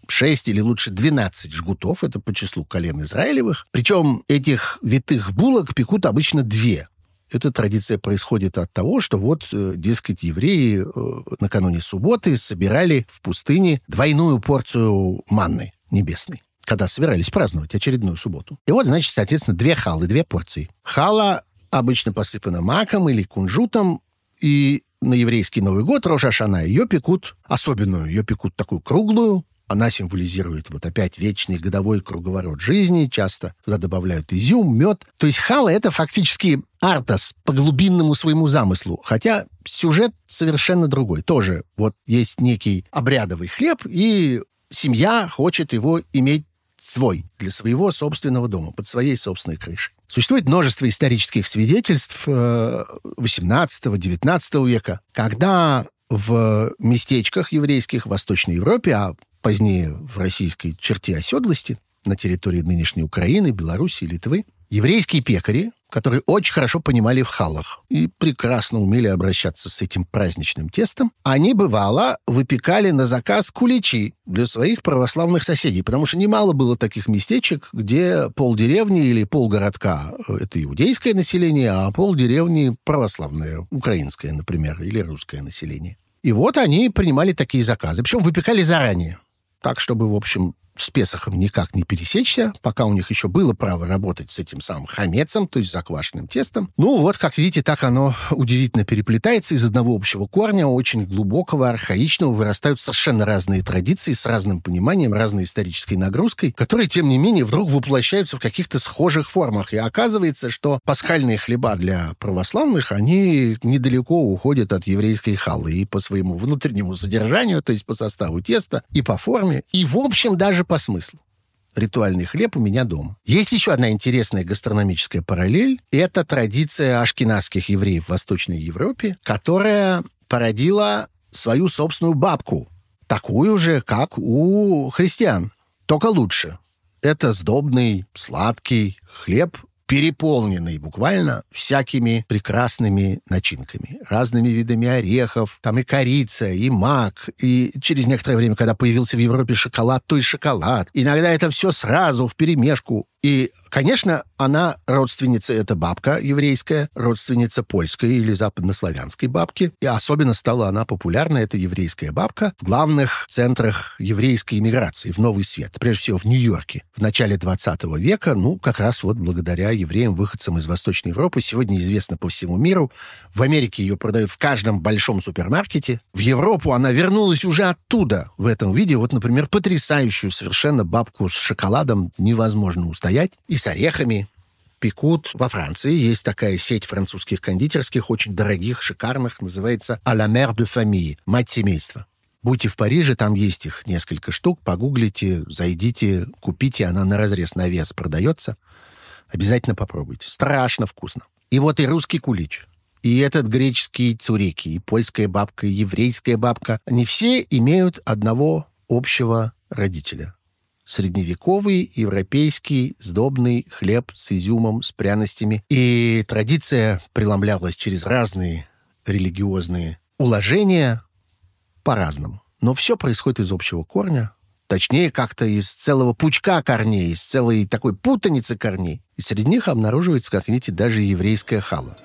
Speaker 1: 6 или лучше 12 жгутов, это по числу колен Израилевых. Причем этих витых булок пекут обычно 2. Эта традиция происходит от того, что вот, дескать, евреи накануне субботы собирали в пустыне двойную порцию манны небесной, когда собирались праздновать очередную субботу. И вот, значит, соответственно, 2 халы, 2 порции. Хала обычно посыпана маком или кунжутом, и на еврейский Новый год, Рош ха-Шана, ее пекут особенную, ее пекут такую круглую. Она символизирует вот опять вечный годовой круговорот жизни. Часто туда добавляют изюм, мед. То есть хала — это фактически артас по глубинному своему замыслу. Хотя сюжет совершенно другой. Тоже вот есть некий обрядовый хлеб, и семья хочет его иметь свой, для своего собственного дома, под своей собственной крышей. Существует множество исторических свидетельств XVIII-XIX века, когда в местечках еврейских в Восточной Европе, а позднее в российской черте оседлости, на территории нынешней Украины, Белоруссии, Литвы, еврейские пекари, которые очень хорошо понимали в халах и прекрасно умели обращаться с этим праздничным тестом, они, бывало, выпекали на заказ куличи для своих православных соседей, потому что немало было таких местечек, где полдеревни или полгородка — это иудейское население, а полдеревни — православное, украинское, например, или русское население. И вот они принимали такие заказы, причем выпекали заранее, так, чтобы, в общем, с Песахом никак не пересечься, пока у них еще было право работать с этим самым хамецем, то есть заквашенным тестом. Ну вот, как видите, так оно удивительно переплетается. Из одного общего корня, очень глубокого, архаичного, вырастают совершенно разные традиции с разным пониманием, разной исторической нагрузкой, которые, тем не менее, вдруг воплощаются в каких-то схожих формах. И оказывается, что пасхальные хлеба для православных, они недалеко уходят от еврейской халы и по своему внутреннему содержанию, то есть по составу теста, и по форме, и, в общем, даже по смыслу. Ритуальный хлеб у меня дома. Есть еще одна интересная гастрономическая параллель. Это традиция ашкеназских евреев в Восточной Европе, которая породила свою собственную бабку. Такую же, как у христиан. Только лучше. Это сдобный, сладкий хлеб, переполненный буквально всякими прекрасными начинками. Разными видами орехов, там и корица, и мак, и через некоторое время, когда появился в Европе шоколад, то и шоколад. Иногда это все сразу, вперемешку. И, конечно, она родственница, эта бабка еврейская, родственница польской или западнославянской бабки. И особенно стала она популярна, эта еврейская бабка, в главных центрах еврейской эмиграции, в Новый Свет. Прежде всего, в Нью-Йорке. В начале 20 века, как раз вот благодаря евреям-выходцам из Восточной Европы, сегодня известна по всему миру. В Америке ее продают в каждом большом супермаркете. В Европу она вернулась уже оттуда, в этом виде. Вот, например, потрясающую совершенно бабку с шоколадом невозможно устоять. И с орехами пекут во Франции. Есть такая сеть французских кондитерских, очень дорогих, шикарных, называется «À la mère de famille» — «Мать семейства». Будьте в Париже, там есть их несколько штук, погуглите, зайдите, купите, она наразрез на вес продается. Обязательно попробуйте. Страшно вкусно. И вот и русский кулич, и этот греческий цуреки, и польская бабка, и еврейская бабка, они все имеют одного общего родителя. средневековый европейский сдобный хлеб с изюмом, с пряностями. И традиция преломлялась через разные религиозные уложения по-разному. Но все происходит из общего корня. Точнее, как-то из целого пучка корней, из целой такой путаницы корней. И среди них обнаруживается, как видите, даже еврейская хала.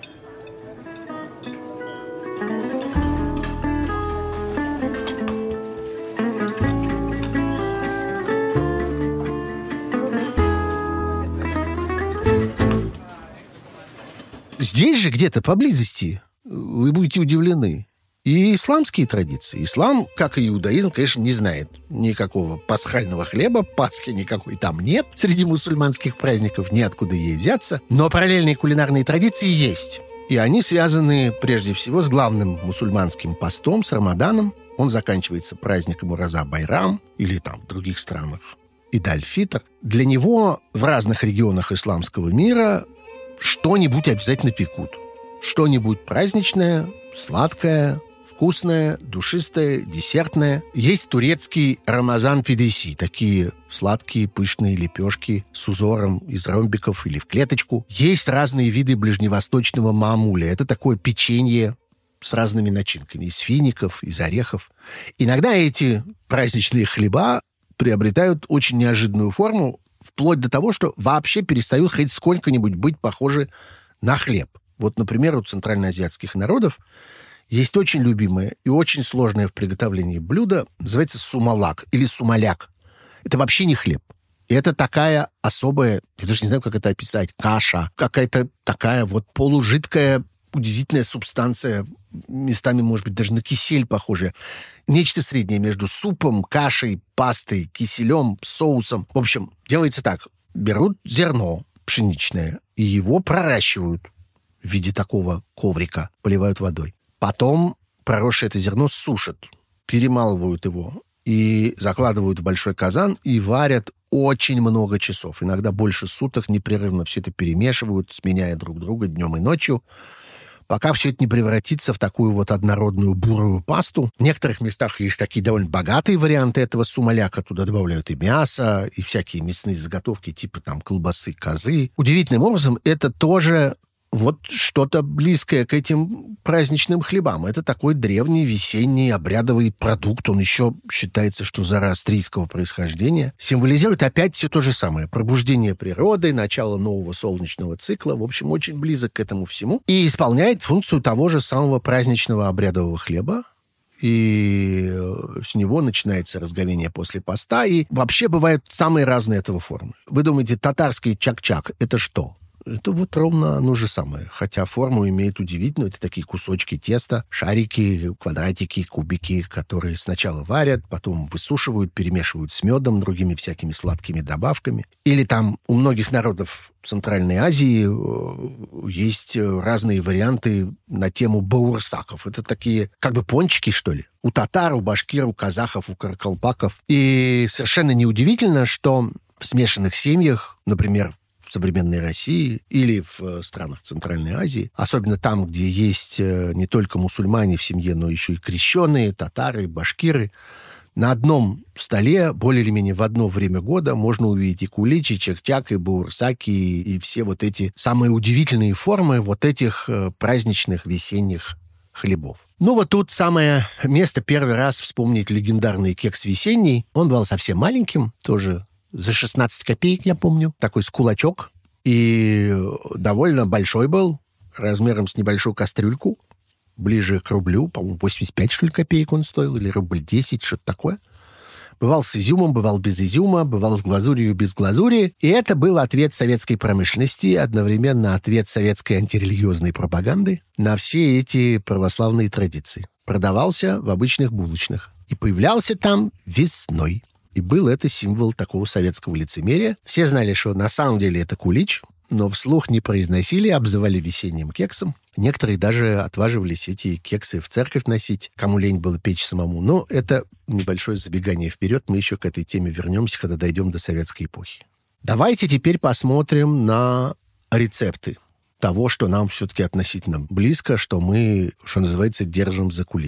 Speaker 1: Здесь же где-то поблизости, вы будете удивлены, и исламские традиции. Ислам, как и иудаизм, конечно, не знает никакого пасхального хлеба, Пасхи никакой там нет среди мусульманских праздников, неоткуда ей взяться. Но параллельные кулинарные традиции есть. И они связаны прежде всего с главным мусульманским постом, с Рамаданом. Он заканчивается праздником Ураза Байрам, или там в других странах Ид аль-Фитр. Для него в разных регионах исламского мира что-нибудь обязательно пекут. Что-нибудь праздничное, сладкое, вкусное, душистое, десертное. Есть турецкий рамазан пидеси, такие сладкие пышные лепешки с узором из ромбиков или в клеточку. Есть разные виды ближневосточного маамуля. Это такое печенье с разными начинками, из фиников, из орехов. Иногда эти праздничные хлеба приобретают очень неожиданную форму, вплоть до того, что вообще перестают хоть сколько-нибудь быть похожи на хлеб. Вот, например, у центральноазиатских народов есть очень любимое и очень сложное в приготовлении блюдо, называется сумалак или сумаляк. Это вообще не хлеб. И это такая особая, я даже не знаю, как это описать, каша, какая-то такая вот полужидкая, удивительная субстанция, местами, может быть, даже на кисель похожая. Нечто среднее между супом, кашей, пастой, киселем, соусом. В общем, делается так. Берут зерно пшеничное и его проращивают в виде такого коврика, поливают водой. Потом проросшее это зерно сушат, перемалывают его и закладывают в большой казан и варят очень много часов. Иногда больше суток непрерывно все это перемешивают, сменяя друг друга днем и ночью, пока все это не превратится в такую вот однородную бурую пасту. В некоторых местах есть такие довольно богатые варианты этого сумаляка. Туда добавляют и мясо, и всякие мясные заготовки, типа там колбасы, козы. Удивительным образом это тоже вот что-то близкое к этим праздничным хлебам. Это такой древний весенний обрядовый продукт. Он еще считается, что зороастрийского происхождения. Символизирует опять все то же самое. Пробуждение природы, начало нового солнечного цикла. В общем, очень близок к этому всему. И исполняет функцию того же самого праздничного обрядового хлеба. И с него начинается разговение после поста. И вообще бывают самые разные этого формы. Вы думаете, татарский чак-чак – это что? Это вот ровно оно же самое. Хотя форму имеет удивительную. Это такие кусочки теста, шарики, квадратики, кубики, которые сначала варят, потом высушивают, перемешивают с медом, другими всякими сладкими добавками. Или там у многих народов Центральной Азии есть разные варианты на тему баурсаков. Это такие как бы пончики, что ли. У татар, у башкир, у казахов, у каракалпаков. И совершенно неудивительно, что в смешанных семьях, например, в современной России или в странах Центральной Азии, особенно там, где есть не только мусульмане в семье, но еще и крещеные, татары, башкиры, на одном столе, более или менее в одно время года, можно увидеть и куличи, и чак-чак, и баурсаки, и все вот эти самые удивительные формы вот этих праздничных весенних хлебов. Ну вот тут самое место первый раз вспомнить легендарный кекс весенний. Он был совсем маленьким, тоже за 16 копеек, я помню. Такой с кулачок. И довольно большой был, размером с небольшую кастрюльку. Ближе к рублю. По-моему, 85, что ли, копеек он стоил. Или рубль 10, что-то такое. Бывал с изюмом, бывал без изюма, бывал с глазурью, без глазури. И это был ответ советской промышленности, одновременно ответ советской антирелигиозной пропаганды на все эти православные традиции. Продавался в обычных булочных. И появлялся там весной. И был это символ такого советского лицемерия. Все знали, что на самом деле это кулич, но вслух не произносили, обзывали весенним кексом. Некоторые даже отваживались эти кексы в церковь носить, кому лень было печь самому. Но это небольшое забегание вперед. Мы еще к этой теме вернемся, когда дойдем до советской эпохи. Давайте теперь посмотрим на рецепты того, что нам все-таки относительно близко, что мы, что называется, держим за кулич.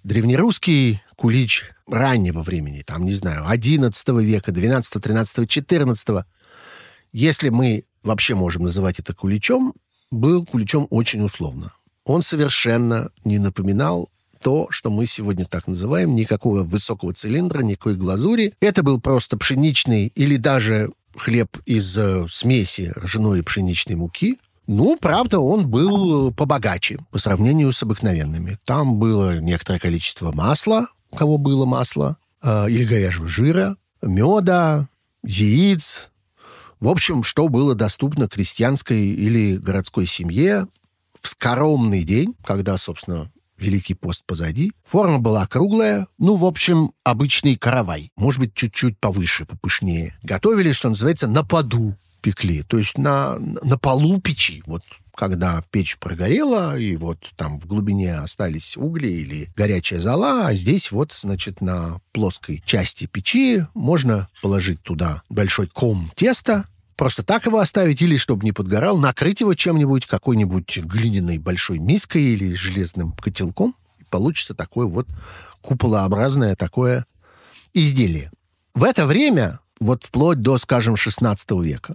Speaker 1: древнерусский кулич раннего времени, там, не знаю, XI века, XII, XIII, XIV, если мы вообще можем называть это куличом, был куличом очень условно. Он совершенно не напоминал то, что мы сегодня так называем, никакого высокого цилиндра, никакой глазури. Это был просто пшеничный или даже хлеб из смеси ржаной и пшеничной муки. Ну, правда, он был побогаче по сравнению с обыкновенными. Там было некоторое количество масла, у кого было масло, или говяжьего жира, меда, яиц. В общем, что было доступно крестьянской или городской семье в скоромный день, когда, собственно, Великий пост позади. Форма была круглая, ну, в общем, обычный каравай. Может быть, чуть-чуть повыше, попышнее. Готовили, что называется, на поду пекли. То есть на полу печи. Вот когда печь прогорела, и вот там в глубине остались угли или горячая зола, а здесь вот, значит, на плоской части печи можно положить туда большой ком теста, просто так его оставить, или, чтобы не подгорал, накрыть его чем-нибудь, какой-нибудь глиняной большой миской или железным котелком. И получится такое вот куполообразное такое изделие. В это время, вот вплоть до, скажем, XVI века,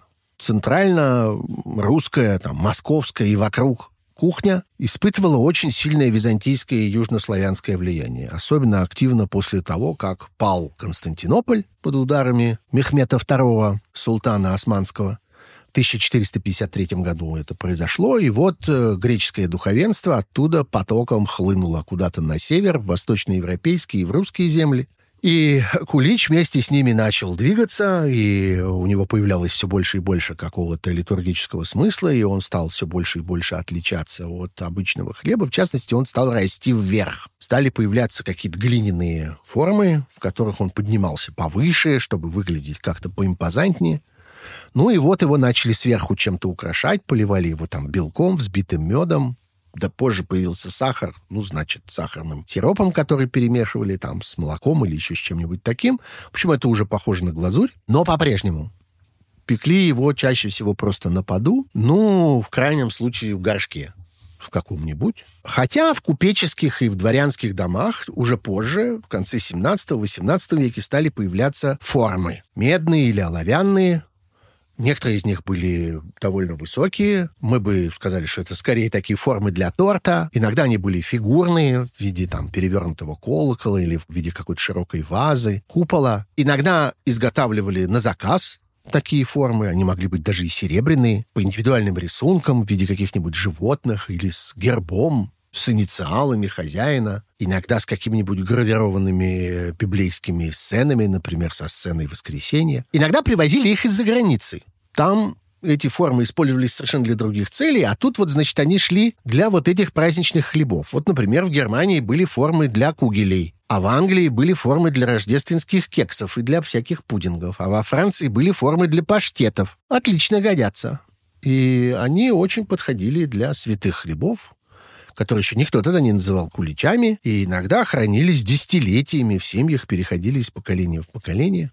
Speaker 1: центрально-русская, там, московская и вокруг кухня испытывала очень сильное византийское и южнославянское влияние. Особенно активно после того, как пал Константинополь под ударами Мехмета II, султана османского. В 1453 году это произошло, и вот греческое духовенство оттуда потоком хлынуло куда-то на север, в восточноевропейские и в русские земли. И кулич вместе с ними начал двигаться, и у него появлялось все больше и больше какого-то литургического смысла, и он стал все больше и больше отличаться от обычного хлеба. В частности, он стал расти вверх. Стали появляться какие-то глиняные формы, в которых он поднимался повыше, чтобы выглядеть как-то поимпозантнее. Ну и вот его начали сверху чем-то украшать, поливали его там белком, взбитым медом. Да позже появился сахар, ну, значит, сахарным сиропом, который перемешивали там с молоком или еще с чем-нибудь таким. В общем, это уже похоже на глазурь, но по-прежнему. Пекли его чаще всего просто на поду, ну, в крайнем случае, в горшке в каком-нибудь. Хотя в купеческих и в дворянских домах уже позже, в конце 17-18 веке, стали появляться формы. Медные или оловянные. Некоторые из них были довольно высокие. Мы бы сказали, что это скорее такие формы для торта. Иногда они были фигурные, в виде там перевернутого колокола или в виде какой-то широкой вазы, купола. Иногда изготавливали на заказ такие формы. Они могли быть даже и серебряные, по индивидуальным рисункам в виде каких-нибудь животных или с гербом, с инициалами хозяина, иногда с какими-нибудь гравированными библейскими сценами, например, со сценой Воскресения. Иногда привозили их из-за границы. Там эти формы использовались совершенно для других целей, а тут вот, значит, они шли для вот этих праздничных хлебов. Вот, например, в Германии были формы для кугелей, а в Англии были формы для рождественских кексов и для всяких пудингов, а во Франции были формы для паштетов. Отлично годятся. И они очень подходили для святых хлебов, которые еще никто тогда не называл куличами, и иногда хранились десятилетиями, в семьях переходили из поколения в поколение.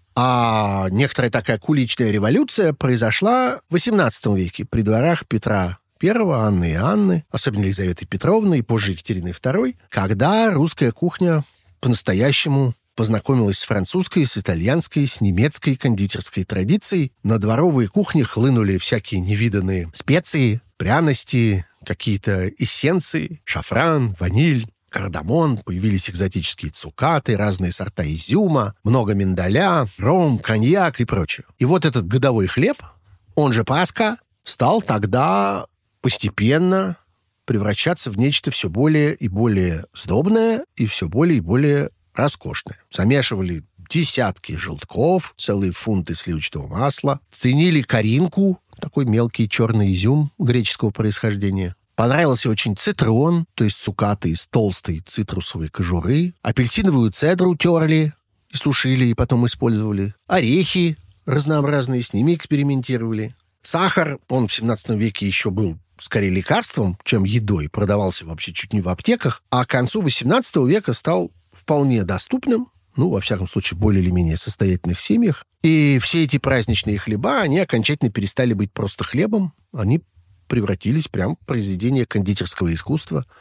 Speaker 1: А некоторая такая куличная революция произошла в XVIII веке при дворах Петра I, Анны и Анны, особенно Елизаветы Петровны и позже Екатерины II, когда русская кухня по-настоящему познакомилась с французской, с итальянской, с немецкой кондитерской традицией. На дворовые кухни хлынули всякие невиданные специи, пряности, какие-то эссенции, шафран, ваниль, кардамон, появились экзотические цукаты, разные сорта изюма, много миндаля, ром, коньяк и прочее. И вот этот годовой хлеб, он же Пасха, стал тогда постепенно превращаться в нечто все более и более сдобное и все более и более роскошное. Замешивали десятки желтков, целые фунты сливочного масла, ценили коринку, такой мелкий черный изюм греческого происхождения. Понравился очень цитрон, то есть цукаты из толстой цитрусовой кожуры. Апельсиновую цедру терли и сушили, и потом использовали. Орехи разнообразные, с ними экспериментировали. Сахар, он в 17 веке еще был скорее лекарством, чем едой, продавался вообще чуть не в аптеках, а к концу 18 века стал вполне доступным, ну, во всяком случае, в более или менее состоятельных семьях. И все эти праздничные хлеба, они окончательно перестали быть просто хлебом, они превратились прям в произведение кондитерского искусства,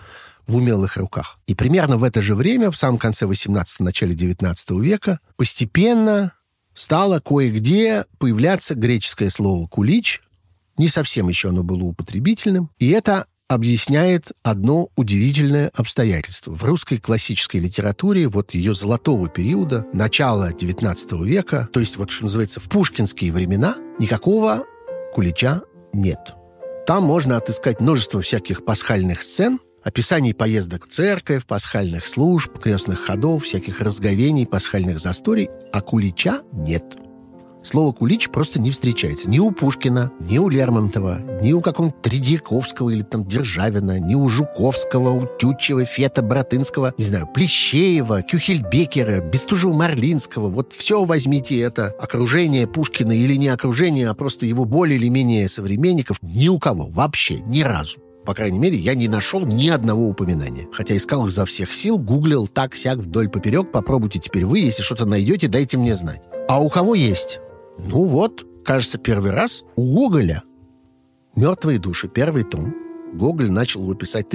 Speaker 1: в умелых руках. И примерно в это же время, в самом конце 18-го, начале 19 века, постепенно стало кое-где появляться греческое слово «кулич». Не совсем еще оно было употребительным. И это объясняет одно удивительное обстоятельство. В русской классической литературе вот ее золотого периода, начала XIX века, то есть вот, что называется, в пушкинские времена, никакого кулича нет. Там можно отыскать множество всяких пасхальных сцен, описаний поездок в церковь, пасхальных служб, крестных ходов, всяких разговений, пасхальных засторий, а кулича нет. Слово «кулич» просто не встречается. Ни у Пушкина, ни у Лермонтова, ни у какого-нибудь Тредьяковского или там Державина, ни у Жуковского, у Тютчева, Фета, Боротынского, не знаю, Плещеева, Кюхельбекера, Бестужева-Марлинского. Вот все возьмите это окружение Пушкина или не окружение, а просто его более или менее современников. Ни у кого. Вообще. Ни разу. По крайней мере, я не нашел ни одного упоминания. Хотя искал изо всех сил, гуглил так-сяк вдоль-поперек. Попробуйте теперь вы, если что-то найдете, дайте мне знать. А у кого есть? Ну вот, кажется, первый раз у Гоголя. «Мертвые души», первый том. Гоголь начал его писать в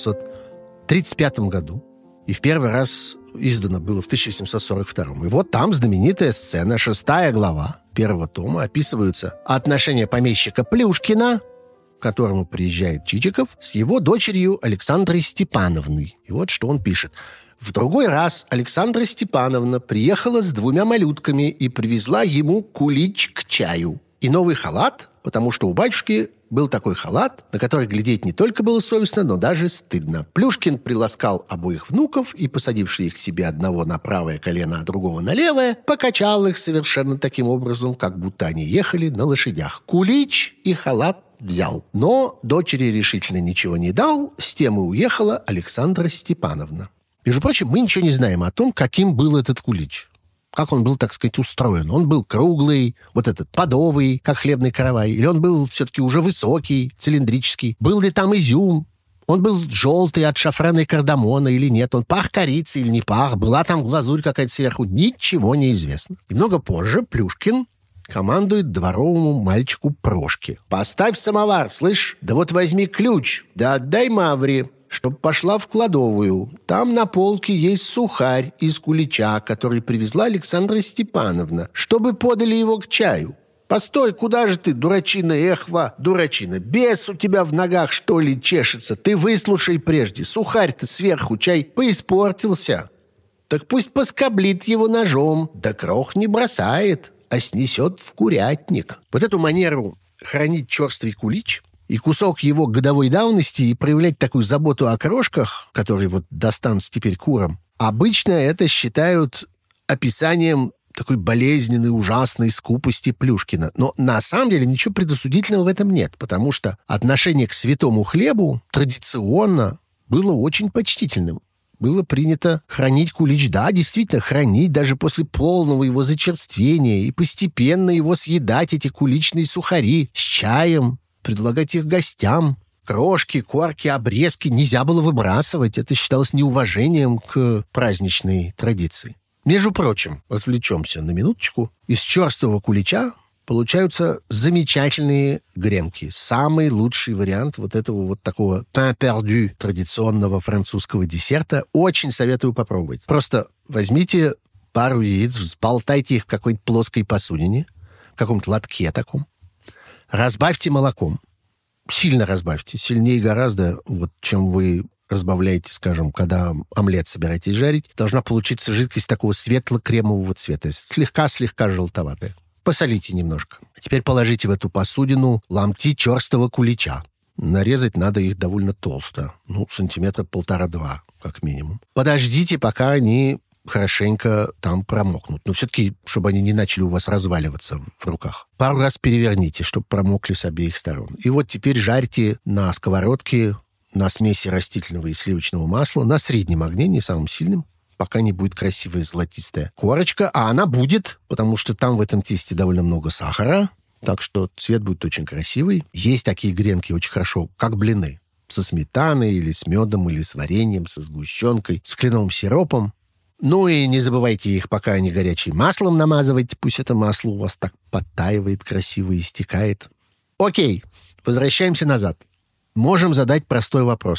Speaker 1: 1835 году. И в первый раз издано было в 1842. И вот там знаменитая сцена, 6 глава первого тома, описываются отношения помещика Плюшкина, к которому приезжает Чичиков, с его дочерью Александрой Степановной. И вот что он пишет. В другой раз Александра Степановна приехала с 2 малютками и привезла ему кулич к чаю. И новый халат, потому что у батюшки был такой халат, на который глядеть не только было совестно, но даже стыдно. Плюшкин приласкал обоих внуков и, посадивший их к себе одного на правое колено, а другого на левое, покачал их совершенно таким образом, как будто они ехали на лошадях. Кулич и халат взял. Но дочери решительно ничего не дал, с тем и уехала Александра Степановна. Между прочим, мы ничего не знаем о том, каким был этот кулич. Как он был, так сказать, устроен. Он был круглый, вот этот подовый, как хлебный каравай, или он был все-таки уже высокий, цилиндрический. Был ли там изюм? Он был желтый от шафрана и кардамона или нет? Он пах корицей или не пах? Была там глазурь какая-то сверху? Ничего не известно. Немного позже Плюшкин командует дворовому мальчику Прошке. «Поставь самовар, слышь? Да вот возьми ключ, да отдай Мавре, чтоб пошла в кладовую. Там на полке есть сухарь из кулича, который привезла Александра Степановна, чтобы подали его к чаю. Постой, куда же ты, дурачина, эхва, дурачина? Бес у тебя в ногах, что ли, чешется? Ты выслушай прежде. Сухарь-то сверху, чай поиспортился. Так пусть поскоблит его ножом, да крох не бросает, а снесет в курятник». Вот эту манеру хранить черствый кулич и кусок его годовой давности и проявлять такую заботу о крошках, которые вот достанутся теперь курам, обычно это считают описанием такой болезненной, ужасной скупости Плюшкина. Но на самом деле ничего предосудительного в этом нет, потому что отношение к святому хлебу традиционно было очень почтительным. Было принято хранить кулич, да, действительно, хранить даже после полного его зачерствения и постепенно его съедать, эти куличные сухари, с чаем, предлагать их гостям. Крошки, корки, обрезки нельзя было выбрасывать. Это считалось неуважением к праздничной традиции. Между прочим, отвлечемся на минуточку. Из черствого кулича получаются замечательные гренки. Самый лучший вариант вот этого вот такого pain perdu традиционного французского десерта. Очень советую попробовать. Просто возьмите пару яиц, взболтайте их в какой-нибудь плоской посудине, в каком-то лотке таком. Разбавьте молоком. Сильно разбавьте. Сильнее гораздо, вот, чем вы разбавляете, скажем, когда омлет собираетесь жарить. Должна получиться жидкость такого светло-кремового цвета. Слегка-слегка желтоватая. Посолите немножко. Теперь положите в эту посудину ломти черствого кулича. Нарезать надо их довольно толсто. Сантиметра 1,5-2, как минимум. Подождите, пока они хорошенько там промокнут. Но все-таки, чтобы они не начали у вас разваливаться в руках. Пару раз переверните, чтобы промокли с обеих сторон. И вот теперь жарьте на сковородке на смеси растительного и сливочного масла на среднем огне, не самым сильным, пока не будет красивая золотистая корочка. А она будет, потому что там в этом тесте довольно много сахара, так что цвет будет очень красивый. Есть такие гренки очень хорошо, как блины. Со сметаной или с медом, или с вареньем, со сгущенкой, с кленовым сиропом. Ну и не забывайте их, пока они горячие, маслом намазывать. Пусть это масло у вас так подтаивает, красиво истекает. Окей, возвращаемся назад. Можем задать простой вопрос.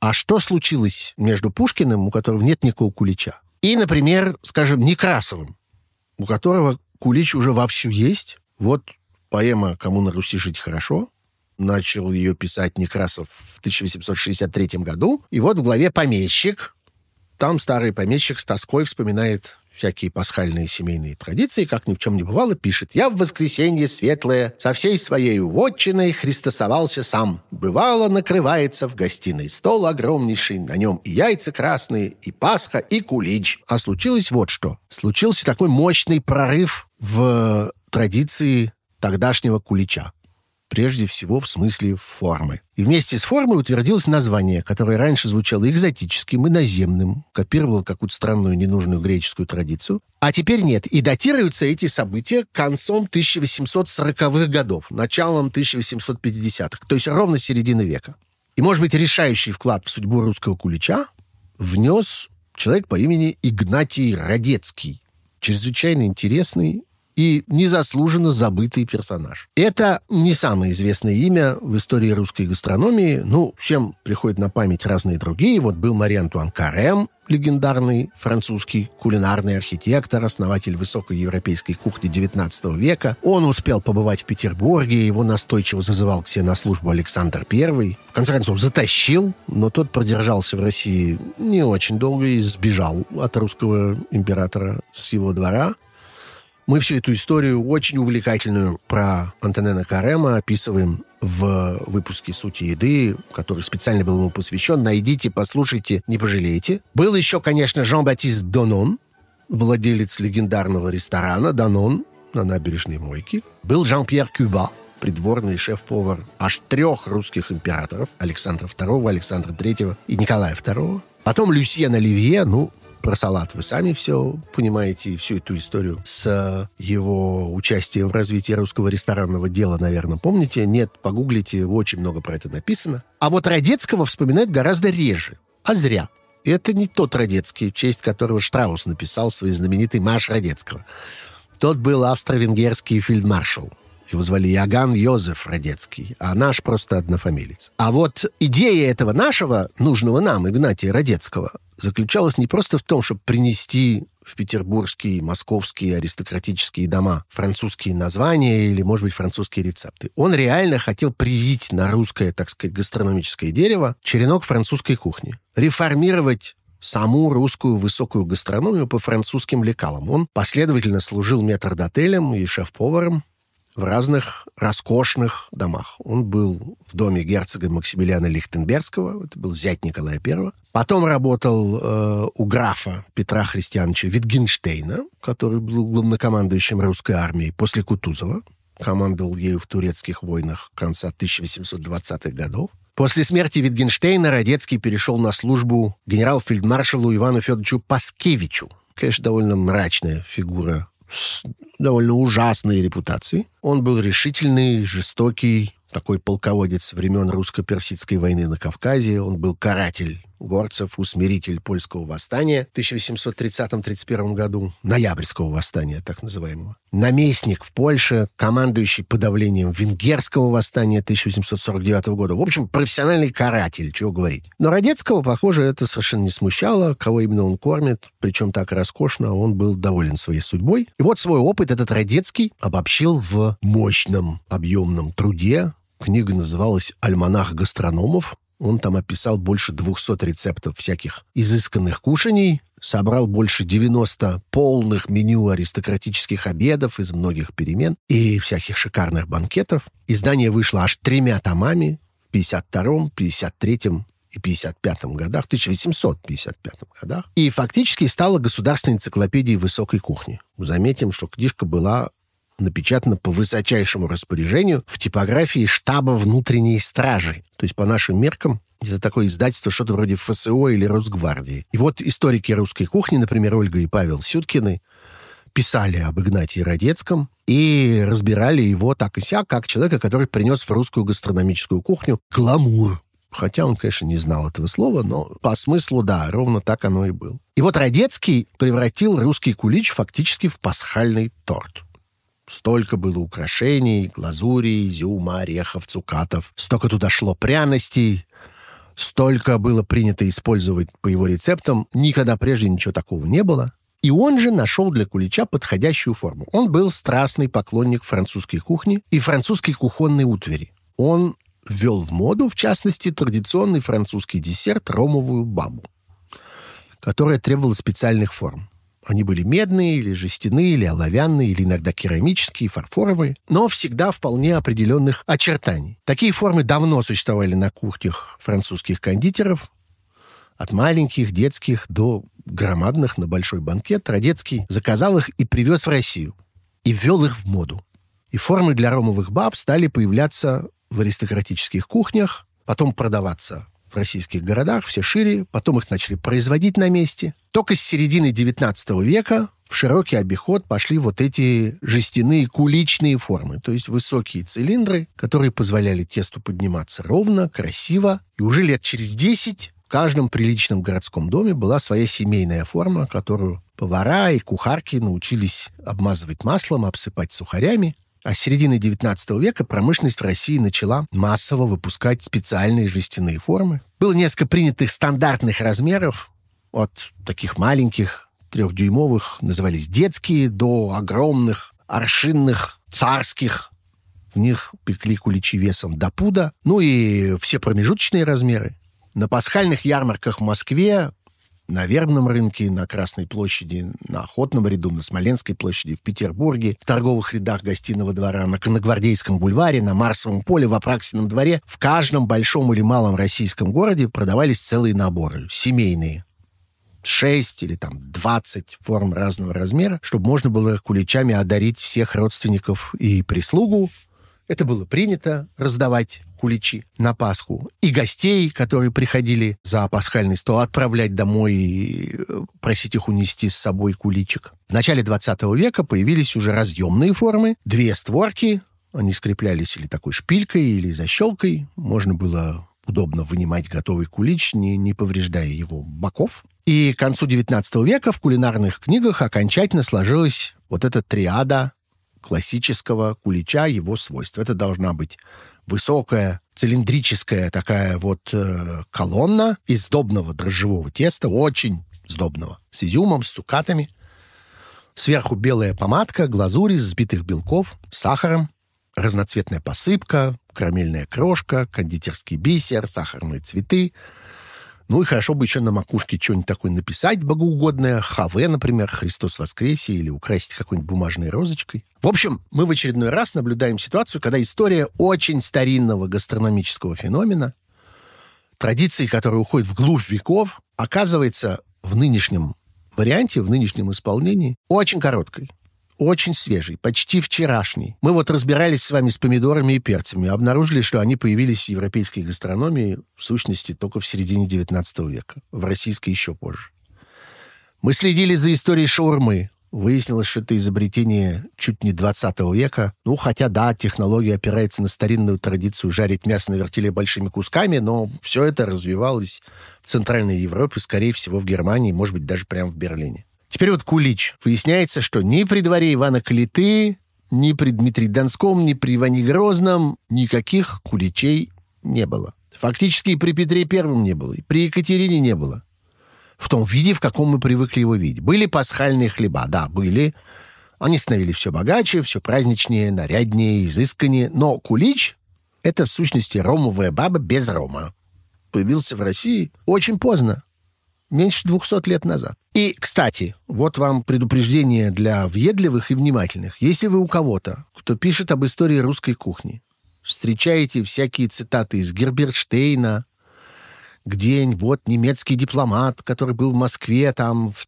Speaker 1: А что случилось между Пушкиным, у которого нет никакого кулича, и, например, скажем, Некрасовым, у которого кулич уже вовсю есть? Вот поэма «Кому на Руси жить хорошо». Начал ее писать Некрасов в 1863 году. И вот в главе «Помещик». Там старый помещик с тоской вспоминает всякие пасхальные семейные традиции, как ни в чем не бывало, пишет: «Я в воскресенье светлое со всей своей вотчиной христосовался сам. Бывало, накрывается в гостиной стол огромнейший, на нем и яйца красные, и Пасха, и кулич». А случилось вот что. Случился такой мощный прорыв в традиции тогдашнего кулича. Прежде всего в смысле формы. И вместе с формой утвердилось название, которое раньше звучало экзотическим, иноземным, копировало какую-то странную ненужную греческую традицию. А теперь нет. И датируются эти события концом 1840-х годов, началом 1850-х, то есть ровно середины века. И, может быть, решающий вклад в судьбу русского кулича внес человек по имени Игнатий Радецкий. Чрезвычайно интересный и незаслуженно забытый персонаж. Это не самое известное имя в истории русской гастрономии. Ну, всем приходят на память разные другие. Вот был Мари-Антуан Карем, легендарный французский кулинарный архитектор, основатель высокой европейской кухни XIX века. Он успел побывать в Петербурге, его настойчиво зазывал к себе на службу Александр I. В конце концов, затащил, но тот продержался в России не очень долго и сбежал от русского императора с его двора. Мы всю эту историю, очень увлекательную, про Антонена Карема описываем в выпуске «Сути еды», который специально был ему посвящен. Найдите, послушайте, не пожалеете. Был еще, конечно, Жан-Батист Донон, владелец легендарного ресторана «Данон» на набережной Мойки. Был Жан-Пьер Кюба, придворный шеф-повар аж 3 русских императоров: Александра II, Александра III и Николая II. Потом Люсьен Оливье, про салат вы сами все понимаете, всю эту историю с его участием в развитии русского ресторанного дела, наверное, помните. Нет, погуглите, очень много про это написано. А вот Радецкого вспоминают гораздо реже. А зря. Это не тот Радецкий, в честь которого Штраус написал свой знаменитый «Марш Радецкого». Тот был австро-венгерский фельдмаршал. Его звали Иоганн Йозеф Радецкий, а наш просто однофамилец. А вот идея этого нашего, нужного нам, Игнатия Радецкого, заключалась не просто в том, чтобы принести в петербургские, московские аристократические дома французские названия или, может быть, французские рецепты. Он реально хотел привить на русское, так сказать, гастрономическое дерево черенок французской кухни. Реформировать саму русскую высокую гастрономию по французским лекалам. Он последовательно служил метрдотелем и шеф-поваром в разных роскошных домах. Он был в доме герцога Максимилиана Лихтенбергского, это был зять Николая I. Потом работал у графа Петра Христиановича Витгенштейна, который был главнокомандующим русской армией после Кутузова. Командовал ею в турецких войнах конца 1820-х годов. После смерти Витгенштейна Радецкий перешел на службу генерал-фельдмаршалу Ивану Федоровичу Паскевичу. Конечно, довольно мрачная фигура с довольно ужасной репутацией. Он был решительный, жестокий, такой полководец времен русско-персидской войны на Кавказе. Он был каратель горцев, усмиритель польского восстания в 1830-31 году, ноябрьского восстания, так называемого. Наместник в Польше, командующий подавлением венгерского восстания 1849 года. В общем, профессиональный каратель, чего говорить. Но Радецкого, похоже, это совершенно не смущало, кого именно он кормит, причем так роскошно, он был доволен своей судьбой. И вот свой опыт этот Радецкий обобщил в мощном, объемном труде. Книга называлась «Альманах гастрономов». Он там описал больше 200 рецептов всяких изысканных кушаний, собрал больше 90 полных меню аристократических обедов из многих перемен и всяких шикарных банкетов. Издание вышло аж 3 томами в 52-м, 53-м и 55-м годах, 1855 годах. И фактически стала государственной энциклопедией высокой кухни. Заметим, что книжка была напечатано по высочайшему распоряжению в типографии штаба внутренней стражи. То есть, по нашим меркам, это такое издательство, что-то вроде ФСО или Росгвардии. И вот историки русской кухни, например, Ольга и Павел Сюткины, писали об Игнатии Радецком и разбирали его так и сяк, как человека, который принес в русскую гастрономическую кухню гламур. Хотя он, конечно, не знал этого слова, но по смыслу, да, ровно так оно и было. И вот Радецкий превратил русский кулич фактически в пасхальный торт. Столько было украшений, глазурей, изюма, орехов, цукатов. Столько туда шло пряностей. Столько было принято использовать по его рецептам. Никогда прежде ничего такого не было. И он же нашел для кулича подходящую форму. Он был страстный поклонник французской кухни и французской кухонной утвари. Он ввел в моду, в частности, традиционный французский десерт ромовую бабу, которая требовала специальных форм. Они были медные, или жестяные, или оловянные, или иногда керамические, фарфоровые, но всегда вполне определенных очертаний. Такие формы давно существовали на кухнях французских кондитеров, от маленьких, детских до громадных на большой банкет. Радецкий заказал их и привез в Россию, и ввел их в моду. И формы для ромовых баб стали появляться в аристократических кухнях, потом продаваться в российских городах все шире, потом их начали производить на месте. Только с середины XIX века в широкий обиход пошли вот эти жестяные куличные формы, то есть высокие цилиндры, которые позволяли тесту подниматься ровно, красиво. И уже лет через 10 в каждом приличном городском доме была своя семейная форма, которую повара и кухарки научились обмазывать маслом, обсыпать сухарями. А с середины XIX века промышленность в России начала массово выпускать специальные жестяные формы. Было несколько принятых стандартных размеров, от таких маленьких, 3-дюймовых, назывались детские, до огромных, аршинных, царских. В них пекли куличи весом до пуда. Ну и все промежуточные размеры. На пасхальных ярмарках в Москве, на Вербном рынке, на Красной площади, на Охотном ряду, на Смоленской площади, в Петербурге, в торговых рядах Гостиного двора, на Конногвардейском бульваре, на Марсовом поле, в Апраксином дворе. В каждом большом или малом российском городе продавались целые наборы, семейные. 6 или 20 форм разного размера, чтобы можно было куличами одарить всех родственников и прислугу. Это было принято раздавать куличи на Пасху. И гостей, которые приходили за пасхальный стол, отправлять домой и просить их унести с собой куличик. В начале 20 века появились уже разъемные формы. 2 створки. Они скреплялись или такой шпилькой, или защелкой. Можно было удобно вынимать готовый кулич, не повреждая его боков. И к концу 19 века в кулинарных книгах окончательно сложилась вот эта триада классического кулича, его свойств. Это должна быть высокая, цилиндрическая такая колонна из сдобного дрожжевого теста, очень сдобного, с изюмом, с цукатами. Сверху белая помадка, глазурь из взбитых белков, с сахаром, разноцветная посыпка, карамельная крошка, кондитерский бисер, сахарные цветы. Ну и хорошо бы еще на макушке что-нибудь такое написать богоугодное. Хаве, например, «Христос воскресе», или украсить какой-нибудь бумажной розочкой. В общем, мы в очередной раз наблюдаем ситуацию, когда история очень старинного гастрономического феномена, традиции, которые уходят вглубь веков, оказывается в нынешнем варианте, в нынешнем исполнении очень короткой, очень свежий, почти вчерашний. Мы разбирались с вами с помидорами и перцами, обнаружили, что они появились в европейской гастрономии, в сущности, только в середине XIX века, в российской еще позже. Мы следили за историей шаурмы. Выяснилось, что это изобретение чуть не 20 века. Хотя, да, технология опирается на старинную традицию жарить мясо на вертеле большими кусками, но все это развивалось в Центральной Европе, скорее всего, в Германии, может быть, даже прямо в Берлине. Теперь кулич. Выясняется, что ни при дворе Ивана Калиты, ни при Дмитрии Донском, ни при Иване Грозном никаких куличей не было. Фактически и при Петре Первом не было, и при Екатерине не было. В том виде, в каком мы привыкли его видеть. Были пасхальные хлеба, да, были. Они становились все богаче, все праздничнее, наряднее, изысканнее. Но кулич — это, в сущности, ромовая баба без рома. Появился в России очень поздно. Меньше 200 лет назад. И, кстати, вам предупреждение для въедливых и внимательных. Если вы у кого-то, кто пишет об истории русской кухни, встречаете всякие цитаты из Герберштейна, где немецкий дипломат, который был в Москве в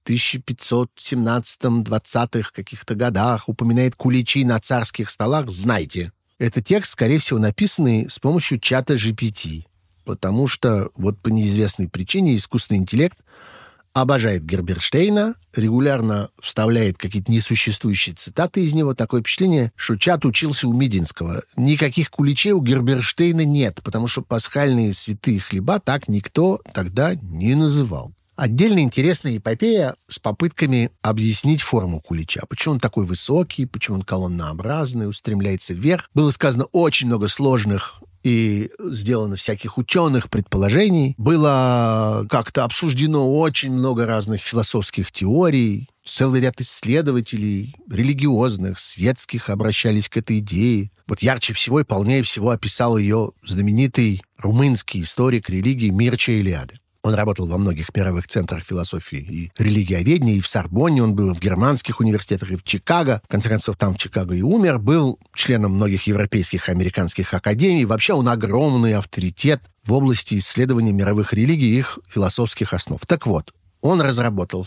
Speaker 1: 1517-20-х каких-то годах, упоминает куличи на царских столах, знайте. Это текст, скорее всего, написанный с помощью чата GPT. Потому что по неизвестной причине искусственный интеллект обожает Герберштейна, регулярно вставляет какие-то несуществующие цитаты из него. Такое впечатление, что чат учился у Мединского. Никаких куличей у Герберштейна нет, потому что пасхальные святые хлеба так никто тогда не называл. Отдельно интересная эпопея с попытками объяснить форму кулича. Почему он такой высокий, почему он колоннообразный, устремляется вверх. Было сказано очень много сложных и сделано всяких ученых предположений. Было как-то обсуждено очень много разных философских теорий. Целый ряд исследователей, религиозных, светских, обращались к этой идее. Вот ярче всего и полнее всего описал ее знаменитый румынский историк религии Мирча Илиаде. Он работал во многих мировых центрах философии и религиоведения, и в Сорбонне он был, и в германских университетах, и в Чикаго. В конце концов, там в Чикаго и умер. Был членом многих европейских и американских академий. Вообще он огромный авторитет в области исследования мировых религий и их философских основ. Так вот, он разработал в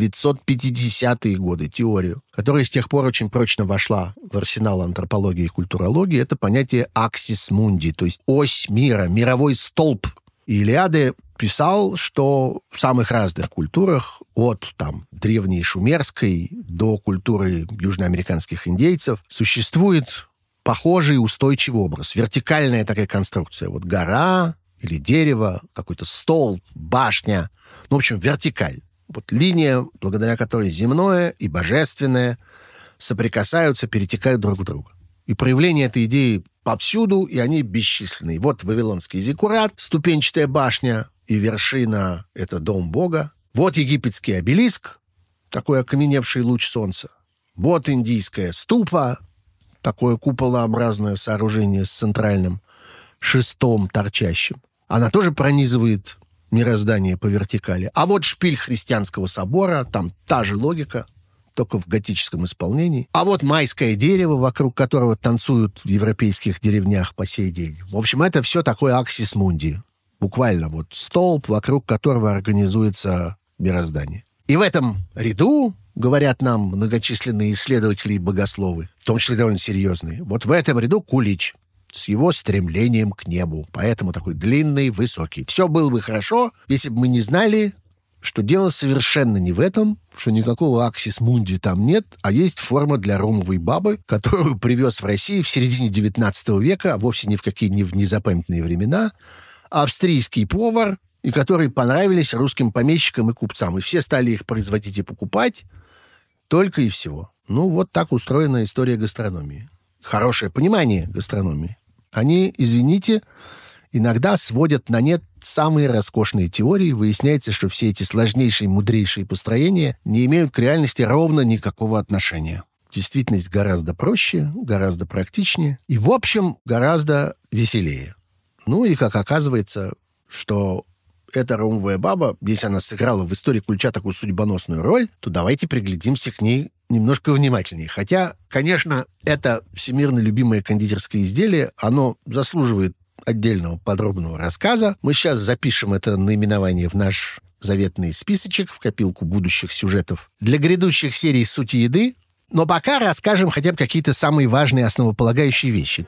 Speaker 1: 1950-е годы теорию, которая с тех пор очень прочно вошла в арсенал антропологии и культурологии. Это понятие «аксис мунди», то есть ось мира, мировой столб. И Илиаде писал, что в самых разных культурах, от древней шумерской до культуры южноамериканских индейцев, существует похожий устойчивый образ. Вертикальная такая конструкция. Вот гора или дерево, какой-то столб, башня. В общем, вертикаль. Вот линия, благодаря которой земное и божественное соприкасаются, перетекают друг в друга. И проявление этой идеи повсюду, и они бесчисленные. Вот вавилонский зиккурат, ступенчатая башня, и вершина — это дом Бога. Вот египетский обелиск, такой окаменевший луч солнца. Вот индийская ступа, такое куполообразное сооружение с центральным шестом торчащим. Она тоже пронизывает мироздание по вертикали. А вот шпиль христианского собора, там та же логика, только в готическом исполнении. А вот майское дерево, вокруг которого танцуют в европейских деревнях по сей день. В общем, это все такое аксис мунди. Буквально вот столб, вокруг которого организуется мироздание. И в этом ряду, говорят нам многочисленные исследователи и богословы, в том числе довольно серьезные, вот в этом ряду кулич с его стремлением к небу. Поэтому такой длинный, высокий. Все было бы хорошо, если бы мы не знали, что дело совершенно не в этом, что никакого аксис мунди там нет, а есть форма для ромовой бабы, которую привез в Россию в середине XIX века, а вовсе ни в какие не в незапамятные времена, австрийский повар, и которые понравились русским помещикам и купцам. И все стали их производить и покупать, только и всего. Ну, вот так устроена история гастрономии. Хорошее понимание гастрономии. Они, извините, иногда сводят на нет самые роскошные теории. Выясняется, что все эти сложнейшие, мудрейшие построения не имеют к реальности ровно никакого отношения. Действительность гораздо проще, гораздо практичнее и, в общем, гораздо веселее. Ну и, как оказывается, что эта ромовая баба, если она сыграла в истории кулича такую судьбоносную роль, то давайте приглядимся к ней немножко внимательнее. Хотя, конечно, это всемирно любимое кондитерское изделие, оно заслуживает отдельного подробного рассказа. Мы сейчас запишем это наименование в наш заветный списочек, в копилку будущих сюжетов для грядущих серий «Сути еды». Но пока расскажем хотя бы какие-то самые важные основополагающие вещи.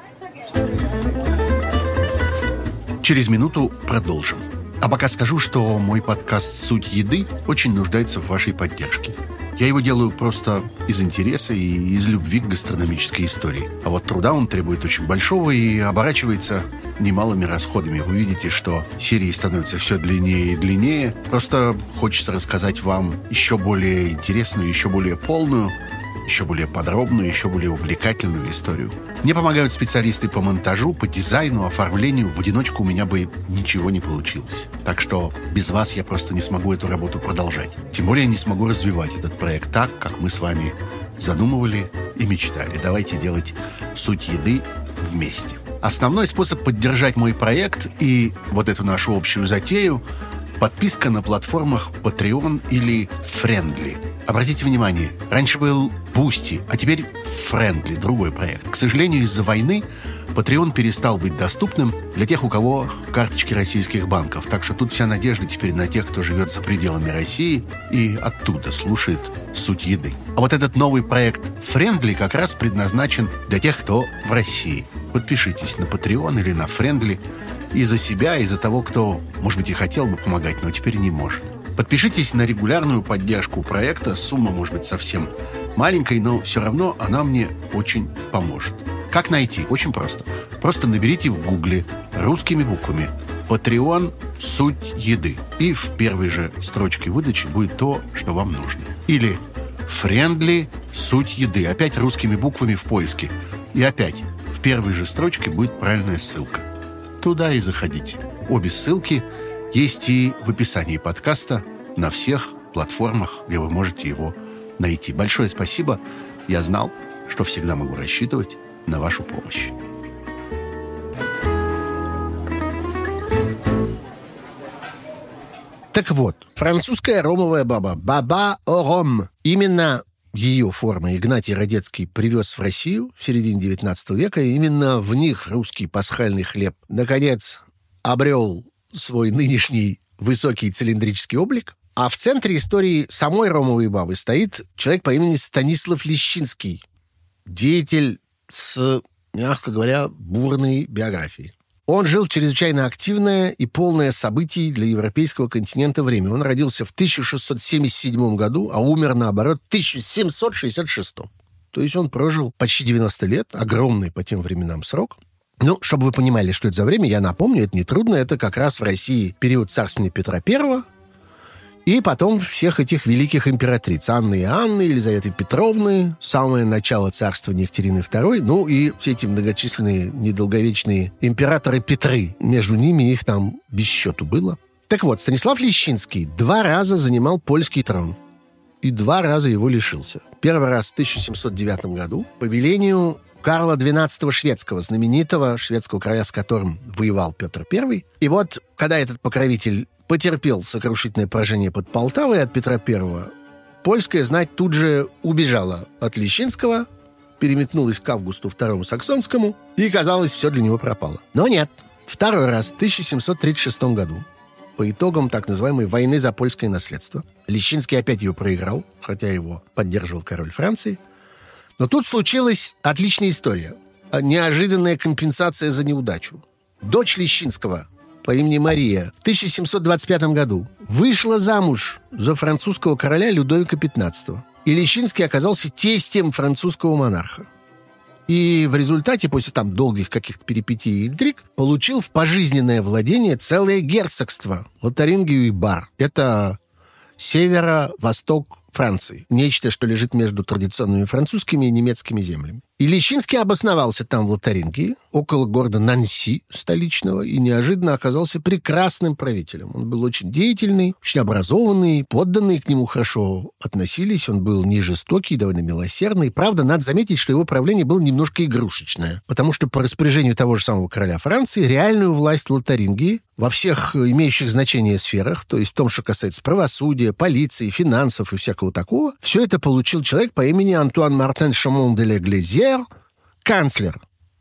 Speaker 1: Через минуту продолжим. А пока скажу, что мой подкаст «Суть еды» очень нуждается в вашей поддержке. Я его делаю просто из интереса и из любви к гастрономической истории. А вот труда он требует очень большого и оборачивается немалыми расходами. Вы видите, что серии становятся все длиннее и длиннее. Просто хочется рассказать вам еще более интересную, еще более полную, еще более подробную, еще более увлекательную историю. Мне помогают специалисты по монтажу, по дизайну, оформлению. В одиночку у меня бы ничего не получилось. Так что без вас я просто не смогу эту работу продолжать. Тем более не смогу развивать этот проект так, как мы с вами задумывали и мечтали. Давайте делать «Суть еды» вместе. Основной способ поддержать мой проект и вот эту нашу общую затею — подписка на платформах Patreon или Friendly. Обратите внимание, раньше был Boosty, а теперь Friendly, другой проект. К сожалению, из-за войны Patreon перестал быть доступным для тех, у кого карточки российских банков. Так что тут вся надежда теперь на тех, кто живет за пределами России и оттуда слушает «Суть еды». А вот этот новый проект Friendly как раз предназначен для тех, кто в России. Подпишитесь на Patreon или на Friendly и за себя, и за того, кто, может быть, и хотел бы помогать, но теперь не может. Подпишитесь на регулярную поддержку проекта. Сумма может быть совсем маленькой, но все равно она мне очень поможет. Как найти? Очень просто. Просто наберите в Гугле русскими буквами Patreon «Суть еды». И в первой же строчке выдачи будет то, что вам нужно. Или Friendly «Суть еды». Опять русскими буквами в поиске. И опять в первой же строчке будет правильная ссылка. Туда и заходите. Обе ссылки есть и в описании подкаста на всех платформах, где вы можете его найти. Большое спасибо. Я знал, что всегда могу рассчитывать на вашу помощь. Так вот, французская ромовая баба, баба о ром. Именно ее формы Игнатий Радецкий привез в Россию в середине XIX века, и именно в них русский пасхальный хлеб наконец обрел свой нынешний высокий цилиндрический облик. А в центре истории самой ромовой бабы стоит человек по имени Станислав Лещинский, деятель с, мягко говоря, бурной биографией. Он жил в чрезвычайно активное и полное событий для европейского континента время. Он родился в 1677 году, а умер, наоборот, в 1766. То есть он прожил почти 90 лет, огромный по тем временам срок. Ну, чтобы вы понимали, что это за время, я напомню, это нетрудно, это как раз в России период царствования Петра I, и потом всех этих великих императриц. Анны и Анны, Елизаветы Петровны, самое начало царствования Екатерины II, ну и все эти многочисленные недолговечные императоры Петры. Между ними их там без счету было. Так вот, Станислав Лещинский 2 раза занимал польский трон. И 2 раза его лишился. Первый раз в 1709 году по велению Карла XII Шведского, знаменитого шведского короля, с которым воевал Петр I. И вот, когда этот покровитель потерпел сокрушительное поражение под Полтавой от Петра I, польская знать тут же убежала от Лещинского, переметнулась к Августу II Саксонскому, и, казалось, все для него пропало. Но нет. Второй раз в 1736 году, по итогам так называемой войны за польское наследство, Лещинский опять ее проиграл, хотя его поддерживал король Франции. Но тут случилась отличная история. Неожиданная компенсация за неудачу. Дочь Лещинского по имени Мария в 1725 году вышла замуж за французского короля Людовика XV. И Лещинский оказался тестем французского монарха. И в результате, после там долгих каких-то перипетий и интриг, получил в пожизненное владение целое герцогство Лотарингию и Бар. Это северо-восток Франции. Нечто, что лежит между традиционными французскими и немецкими землями. И Лещинский обосновался там, в Лотарингии, около города Нанси, столичного, и неожиданно оказался прекрасным правителем. Он был очень деятельный, очень образованный, подданные к нему хорошо относились, он был не жестокий, довольно милосердный. Правда, надо заметить, что его правление было немножко игрушечное, потому что по распоряжению того же самого короля Франции реальную власть в Лотарингии во всех имеющих значение сферах, то есть в том, что касается правосудия, полиции, финансов и всякого такого, все это получил человек по имени Антуан Мартен Шамон де ля Глезьер, канцлер,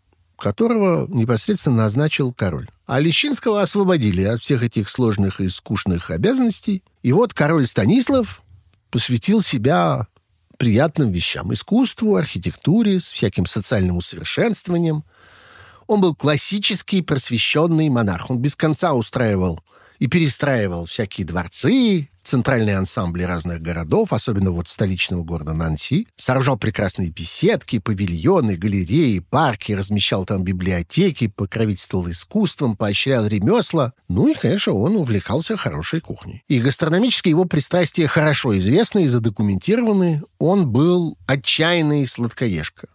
Speaker 1: которого непосредственно назначил король. А Лещинского освободили от всех этих сложных и скучных обязанностей. И вот король Станислав посвятил себя приятным вещам. Искусству, архитектуре, с всяким социальным усовершенствованием. Он был классический просвещенный монарх. Он без конца устраивал и перестраивал всякие дворцы, центральные ансамбли разных городов, особенно вот столичного города Нанси. Сооружал прекрасные беседки, павильоны, галереи, парки, размещал там библиотеки, покровительствовал искусством, поощрял ремесла. Ну и, конечно, он увлекался хорошей кухней. И гастрономические его пристрастия хорошо известны и задокументированы. Он был отчаянный сладкоежка.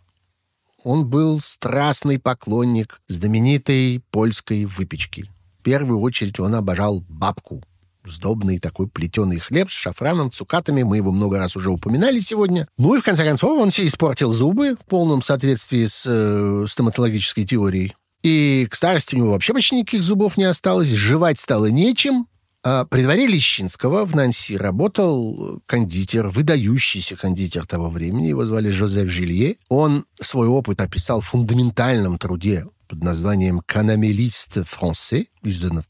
Speaker 1: Он был страстный поклонник знаменитой польской выпечки. В первую очередь он обожал бабку. Сдобный такой плетеный хлеб с шафраном, цукатами. Мы его много раз уже упоминали сегодня. Ну и, в конце концов, он себе испортил зубы в полном соответствии с стоматологической теорией. И к старости у него вообще почти никаких зубов не осталось. Жевать стало нечем. А при дворе Лещинского в Нанси работал кондитер, выдающийся кондитер того времени. Его звали Жозеф Жилье. Он свой опыт описал в фундаментальном труде под названием «Канамелист францез», изданном в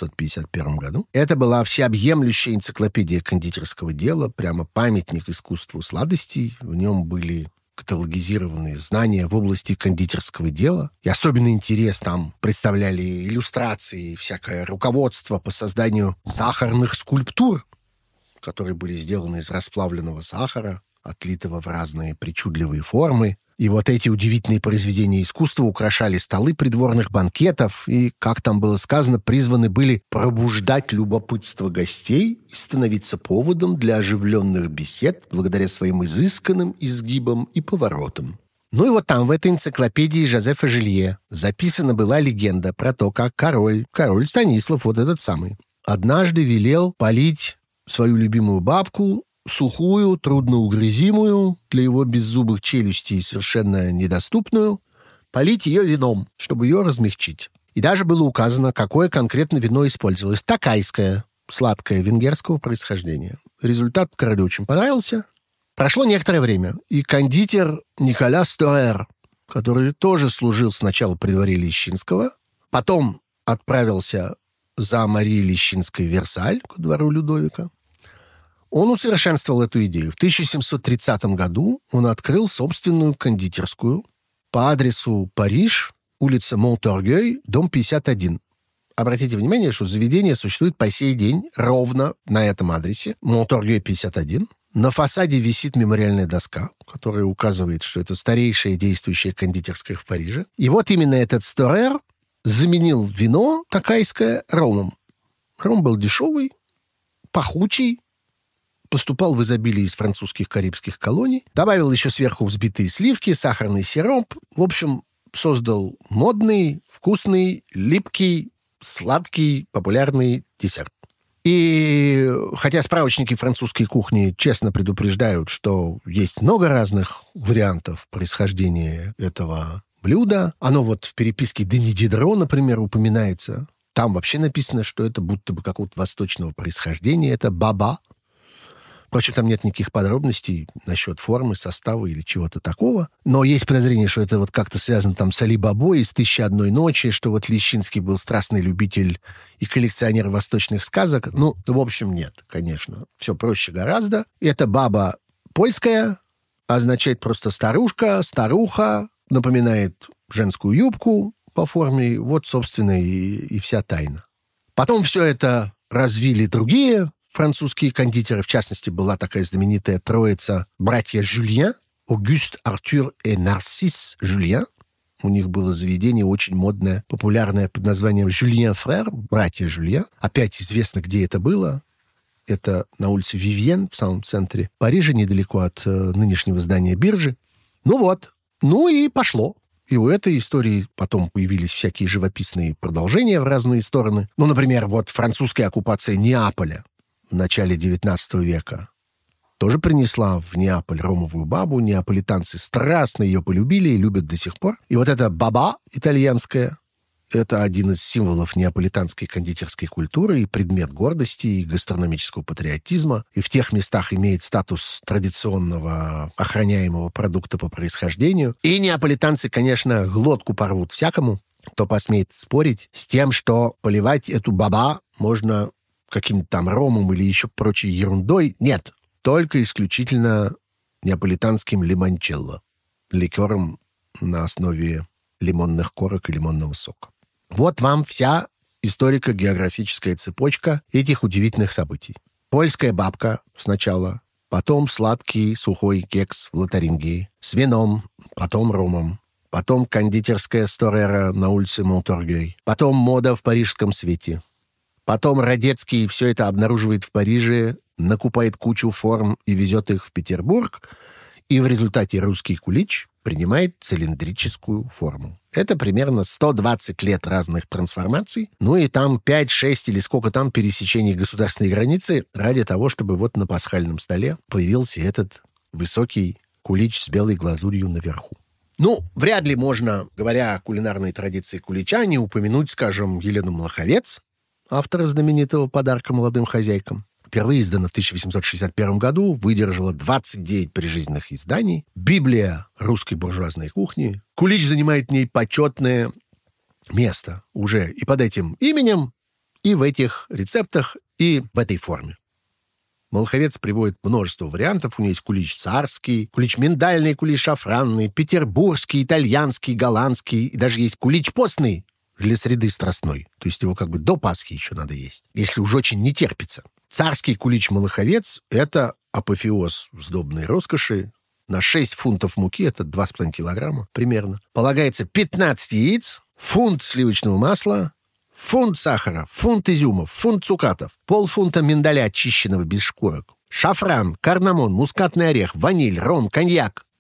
Speaker 1: 1751 году. Это была всеобъемлющая энциклопедия кондитерского дела, прямо памятник искусству сладостей. В нем были каталогизированные знания в области кондитерского дела. И особенный интерес там представляли иллюстрации, всякое руководство по созданию сахарных скульптур, которые были сделаны из расплавленного сахара, отлитого в разные причудливые формы. И вот эти удивительные произведения искусства украшали столы придворных банкетов и, как там было сказано, призваны были пробуждать любопытство гостей и становиться поводом для оживленных бесед благодаря своим изысканным изгибам и поворотам. Ну и вот там, в этой энциклопедии Жозефа Жилье, записана была легенда про то, как король Станислав, вот этот самый, однажды велел полить свою любимую бабку, сухую, трудноугрызимую, для его беззубых челюстей совершенно недоступную, полить ее вином, чтобы ее размягчить. И даже было указано, какое конкретно вино использовалось. Токайское, сладкое, венгерского происхождения. Результат королю очень понравился. Прошло некоторое время, и кондитер Николя Стоэр, который тоже служил сначала при дворе Лещинского, потом отправился за Марией Лещинской в Версаль, к двору Людовика, он усовершенствовал эту идею. В 1730 году он открыл собственную кондитерскую по адресу Париж, улица Монторгей, дом 51. Обратите внимание, что заведение существует по сей день ровно на этом адресе, Монторгей 51. На фасаде висит мемориальная доска, которая указывает, что это старейшая действующая кондитерская в Париже. И вот именно этот Стоэр заменил вино токайское ромом. Ром был дешевый, пахучий, поступал в изобилии из французских карибских колоний, добавил еще сверху взбитые сливки, сахарный сироп. В общем, создал модный, вкусный, липкий, сладкий, популярный десерт. И хотя справочники французской кухни честно предупреждают, что есть много разных вариантов происхождения этого блюда, оно вот в переписке Дени Дидро, например, упоминается. Там вообще написано, что это будто бы какого-то восточного происхождения. Это баба. Впрочем, там нет никаких подробностей насчет формы, состава или чего-то такого. Но есть подозрение, что это вот как-то связано там с Али Бабой из «Тысячи одной ночи», что вот Лещинский был страстный любитель и коллекционер восточных сказок. Ну, в общем, нет, конечно. Все проще гораздо. Это баба польская, означает просто старушка, старуха, напоминает женскую юбку по форме. Вот, собственно, и вся тайна. Потом все это развили другие французские кондитеры. В частности, была такая знаменитая троица братья Жюльен, Огюст, Артюр и Нарцисс Жюльен. У них было заведение очень модное, популярное под названием Жюльен Фрère, братья Жюльен. Опять известно, где это было. Это на улице Вивьен, в самом центре Парижа, недалеко от нынешнего здания биржи. Ну вот. Ну и пошло. И у этой истории потом появились всякие живописные продолжения в разные стороны. Ну, например, вот французская оккупация Неаполя в начале XIX века тоже принесла в Неаполь ромовую бабу. Неаполитанцы страстно ее полюбили и любят до сих пор. И вот эта баба итальянская — это один из символов неаполитанской кондитерской культуры и предмет гордости и гастрономического патриотизма. И в тех местах имеет статус традиционного охраняемого продукта по происхождению. И неаполитанцы, конечно, глотку порвут всякому, кто посмеет спорить с тем, что поливать эту баба можно каким-то там ромом или еще прочей ерундой. Нет, только исключительно неаполитанским лимончелло, ликером на основе лимонных корок и лимонного сока. Вот вам вся историко-географическая цепочка этих удивительных событий. Польская бабка сначала, потом сладкий сухой кекс в Лотарингии с вином, потом ромом, потом кондитерская Сторера на улице Монторгей, потом мода в парижском свете. Потом Радецкий все это обнаруживает в Париже, накупает кучу форм и везет их в Петербург, и в результате русский кулич принимает цилиндрическую форму. Это примерно 120 лет разных трансформаций, ну и там 5-6 или сколько там пересечений государственной границы ради того, чтобы вот на пасхальном столе появился этот высокий кулич с белой глазурью наверху. Ну, вряд ли можно, говоря о кулинарной традиции кулича, не упомянуть, скажем, Елену Малаховец, автора знаменитого «Подарка молодым хозяйкам». Впервые издана в 1861 году, выдержала 29 прижизненных изданий. Библия русской буржуазной кухни. Кулич занимает в ней почетное место уже и под этим именем, и в этих рецептах, и в этой форме. Малаховец приводит множество вариантов. У нее есть кулич царский, кулич миндальный, кулич шафранный, петербургский, итальянский, голландский. И даже есть кулич постный для среды страстной. То есть его как бы до Пасхи еще надо есть, если уж очень не терпится. Царский кулич-малаховец — это апофеоз сдобной роскоши. На 6 фунтов муки, это 2,5 килограмма примерно, полагается 15 яиц, фунт сливочного масла, фунт сахара, фунт изюма, фунт цукатов, полфунта миндаля очищенного без шкурок, шафран, кардамон, мускатный орех, ваниль, ром, коньяк,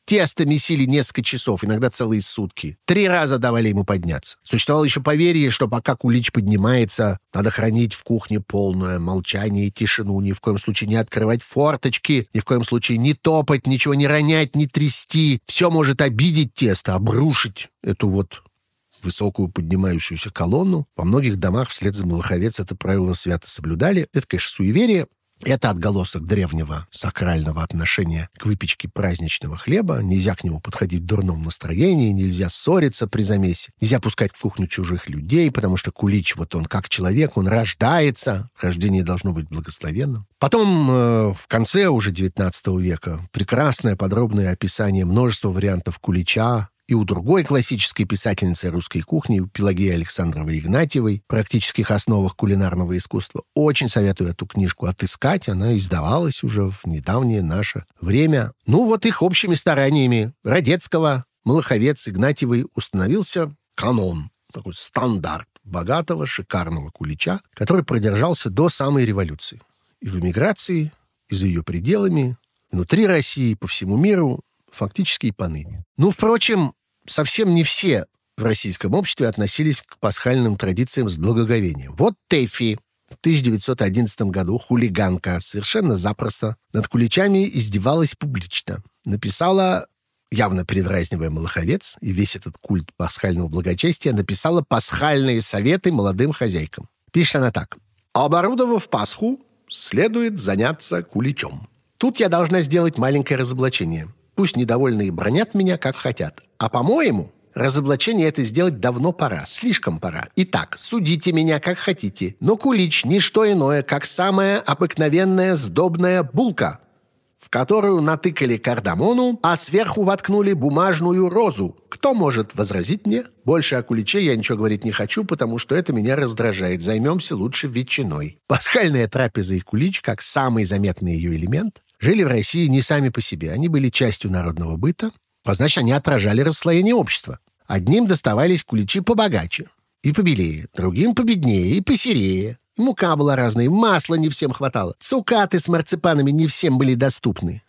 Speaker 1: Тесто месили несколько часов, иногда целые сутки. 3 раза давали ему подняться. Существовало еще поверье, что пока кулич поднимается, надо хранить в кухне полное молчание и тишину, ни в коем случае не открывать форточки, ни в коем случае не топать, ничего не ронять, не трясти. Все может обидеть тесто, обрушить эту вот высокую поднимающуюся колонну. Во многих домах вслед за Малаховец это правило свято соблюдали. Это, конечно, суеверие. Это отголосок древнего сакрального отношения к выпечке праздничного хлеба. Нельзя к нему подходить в дурном настроении, нельзя ссориться при замесе, нельзя пускать в кухню чужих людей, потому что кулич, вот он как человек, он рождается, рождение должно быть благословенным. Потом в конце уже XIX века прекрасное подробное описание множества вариантов кулича, и у другой классической писательницы русской кухни, у Пелагеи Александровой Игнатьевой, «Практических основах кулинарного искусства». Очень советую эту книжку отыскать. Она издавалась уже в недавнее наше время. Ну вот их общими стараниями Радецкого, Малаховец, Игнатьевой установился канон, такой стандарт богатого, шикарного кулича, который продержался до самой революции. И в эмиграции, и за ее пределами, внутри России, по всему миру, фактически и поныне. Ну, впрочем, совсем не все в российском обществе относились к пасхальным традициям с благоговением. Вот Тэфи в 1911 году, хулиганка, совершенно запросто над куличами издевалась публично. Написала, явно передразнивая Малаховец и весь этот культ пасхального благочестия, написала пасхальные советы молодым хозяйкам. Пишет она так. «Оборудовав Пасху, следует заняться куличом. Тут я должна сделать маленькое разоблачение. Пусть недовольные бронят меня, как хотят. А, по-моему, разоблачение это сделать давно пора, слишком пора. Итак, судите меня, как хотите. Но кулич – не что иное, как самая обыкновенная сдобная булка, в которую натыкали кардамону, а сверху воткнули бумажную розу. Кто может возразить мне? Больше о куличе я ничего говорить не хочу, потому что это меня раздражает. Займемся лучше ветчиной». Пасхальная трапеза и кулич, как самый заметный ее элемент, жили в России не сами по себе. Они были частью народного быта, а значит, они отражали расслоение общества. Одним доставались куличи побогаче и побелее, другим победнее и посерее. И мука была разная, масла не всем хватало, цукаты с марципанами не всем были доступны.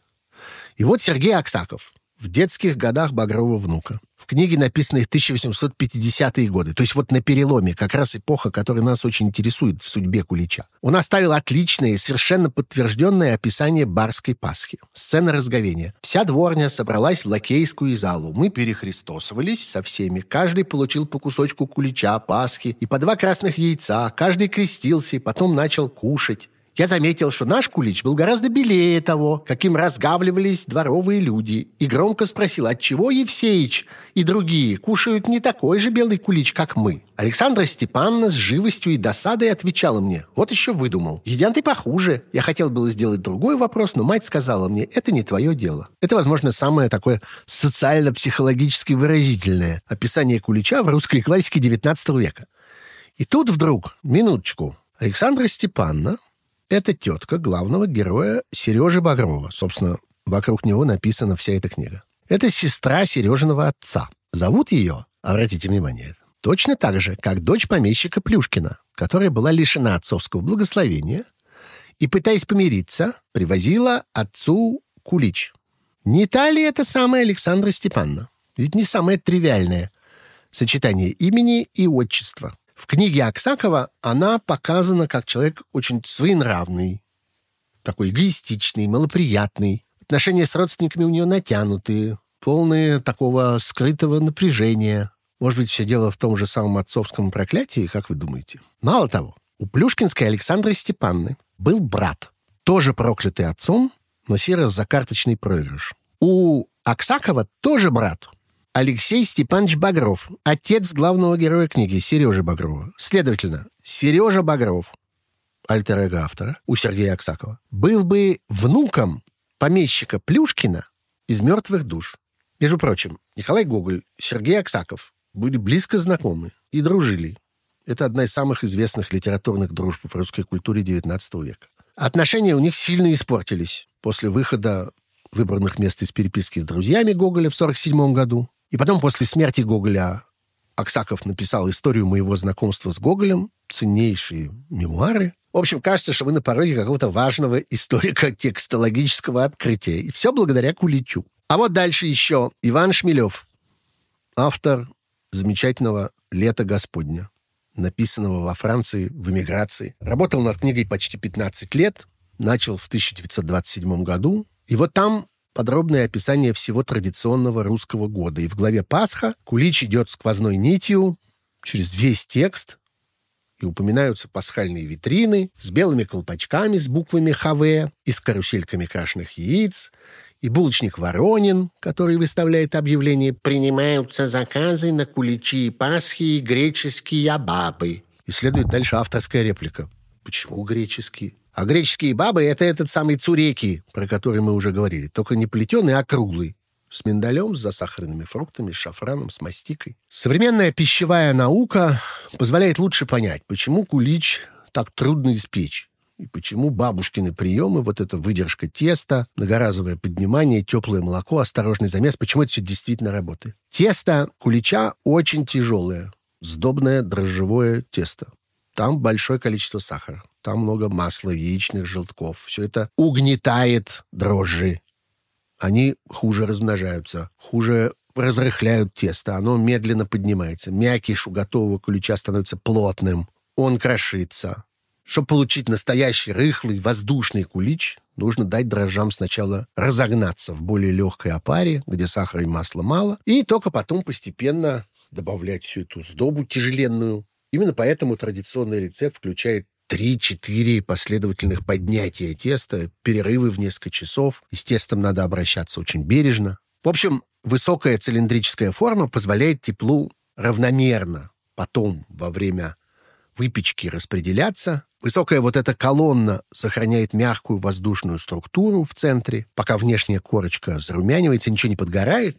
Speaker 1: И вот Сергей Аксаков в детских годах Багрова внука. В книге, написанной в 1850-е годы, то есть вот на переломе, как раз эпоха, которая нас очень интересует в судьбе кулича. Он оставил отличное, совершенно подтвержденное описание барской Пасхи. Сцена разговения. Вся дворня собралась в лакейскую залу. Мы перехристосовались со всеми. Каждый получил по кусочку кулича, Пасхи и по 2 красных яйца. Каждый крестился и потом начал кушать. Я заметил, что наш кулич был гораздо белее того, каким разгавливались дворовые люди, и громко спросил, отчего Евсеич и другие кушают не такой же белый кулич, как мы. Александра Степановна с живостью и досадой отвечала мне, вот еще выдумал, едят и похуже. Я хотел было сделать другой вопрос, но мать сказала мне, это не твое дело. Это, возможно, самое такое социально-психологически выразительное описание кулича в русской классике XIX века. И тут вдруг, минуточку, Александра Степановна, это тетка главного героя Сережи Багрова. Собственно, вокруг него написана вся эта книга. Это сестра Сережиного отца. Зовут ее, обратите внимание, точно так же, как дочь помещика Плюшкина, которая была лишена отцовского благословения и, пытаясь помириться, привозила отцу кулич. Не та ли это самая Александра Степановна? Ведь не самое тривиальное сочетание имени и отчества. В книге Аксакова она показана как человек очень своенравный, такой эгоистичный, малоприятный. Отношения с родственниками у нее натянутые, полные такого скрытого напряжения. Может быть, все дело в том же самом отцовском проклятии, как вы думаете? Мало того, у Плюшкинской Александры Степановны был брат, тоже проклятый отцом, но сей раз за карточный проигрыш. У Аксакова тоже брат, Алексей Степанович Багров, отец главного героя книги Сережи Багрова. Следовательно, Сережа Багров, альтер-эго автора, у Сергея Аксакова, был бы внуком помещика Плюшкина из «Мертвых душ». Между прочим, Николай Гоголь, Сергей Аксаков были близко знакомы и дружили. Это одна из самых известных литературных дружб в русской культуре XIX века. Отношения у них сильно испортились после выхода выбранных мест из переписки с друзьями Гоголя в 1947 году. И потом, после смерти Гоголя, Аксаков написал «Историю моего знакомства с Гоголем», ценнейшие мемуары. В общем, кажется, что вы на пороге какого-то важного историко-текстологического открытия. И все благодаря куличу. А вот дальше еще Иван Шмелев, автор замечательного «Лето Господня», написанного во Франции в эмиграции. Работал над книгой почти 15 лет, начал в 1927 году. И вот там подробное описание всего традиционного русского года. И в главе «Пасха» Кулич идет сквозной нитью через весь текст, и упоминаются пасхальные витрины с белыми колпачками с буквами ХВ и с карусельками крашеных яиц, и булочник Воронин, который выставляет объявление «Принимаются заказы на куличи и пасхи и греческие бабы». И следует дальше авторская реплика. Почему греческие? А греческие бабы — это этот самый цуреки, про который мы уже говорили. Только не плетеный, а круглый. С миндалем, с засахаренными фруктами, с шафраном, с мастикой. Современная пищевая наука позволяет лучше понять, почему кулич так трудно испечь. И почему бабушкины приемы, вот эта выдержка теста, многоразовое поднимание, теплое молоко, осторожный замес, почему это все действительно работает. Тесто кулича очень тяжелое, сдобное дрожжевое тесто. Там большое количество сахара, там много масла, яичных желтков. Все это угнетает дрожжи. Они хуже размножаются, хуже разрыхляют тесто, оно медленно поднимается. Мякиш у готового кулича становится плотным, он крошится. Чтобы получить настоящий рыхлый воздушный кулич, нужно дать дрожжам сначала разогнаться в более легкой опаре, где сахара и масла мало, и только потом постепенно добавлять всю эту сдобу тяжеленную. Именно поэтому традиционный рецепт включает 3-4 последовательных поднятия теста, перерывы в несколько часов. И с тестом надо обращаться очень бережно. В общем, высокая цилиндрическая форма позволяет теплу равномерно потом во время выпечки распределяться. Высокая вот эта колонна сохраняет мягкую воздушную структуру в центре, пока внешняя корочка зарумянивается, ничего не подгорает.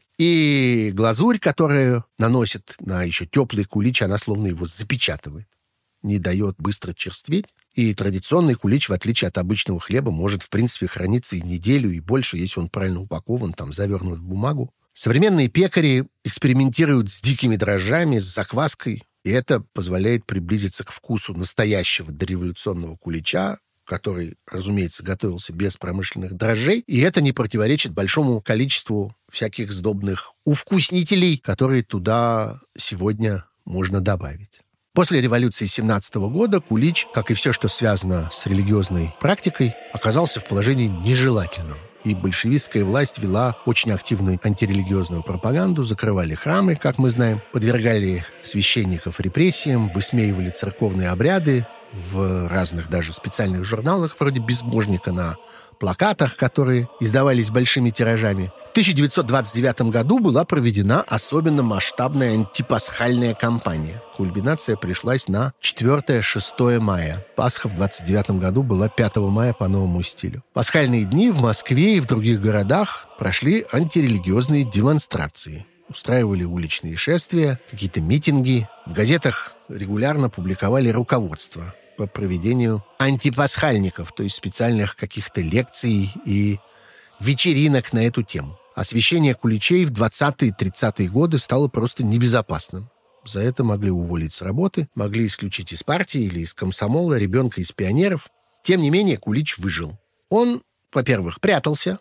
Speaker 1: И глазурь, которая наносит на еще теплый кулич, она словно его запечатывает, не дает быстро черстветь. И традиционный кулич, в отличие от обычного хлеба, может, в принципе, храниться и неделю, и больше, если он правильно упакован, там, завернут в бумагу. Современные пекари экспериментируют с дикими дрожжами, с закваской, и это позволяет приблизиться к вкусу настоящего дореволюционного кулича, который, разумеется, готовился без промышленных дрожжей, и это не противоречит большому количеству всяких сдобных увкуснителей, которые туда сегодня можно добавить. После революции 17 года кулич, как и все, что связано с религиозной практикой, оказался в положении нежелательном. И большевистская власть вела очень активную антирелигиозную пропаганду, закрывали храмы, как мы знаем, подвергали священников репрессиям, высмеивали церковные обряды в разных даже специальных журналах, вроде «Безбожника», на плакатах, которые издавались большими тиражами. В 1929 году была проведена особенно масштабная антипасхальная кампания. Кульминация пришлась на 4-6 мая. Пасха в 1929 году была 5 мая по новому стилю. Пасхальные дни в Москве и в других городах прошли антирелигиозные демонстрации. Устраивали уличные шествия, какие-то митинги. В газетах регулярно публиковали руководство по проведению антипасхальников, то есть специальных каких-то лекций и вечеринок на эту тему. Освещение куличей в 20-30-е годы стало просто небезопасным. За это могли уволить с работы, могли исключить из партии или из комсомола, ребенка из пионеров. Тем не менее, кулич выжил. Он, во-первых, прятался,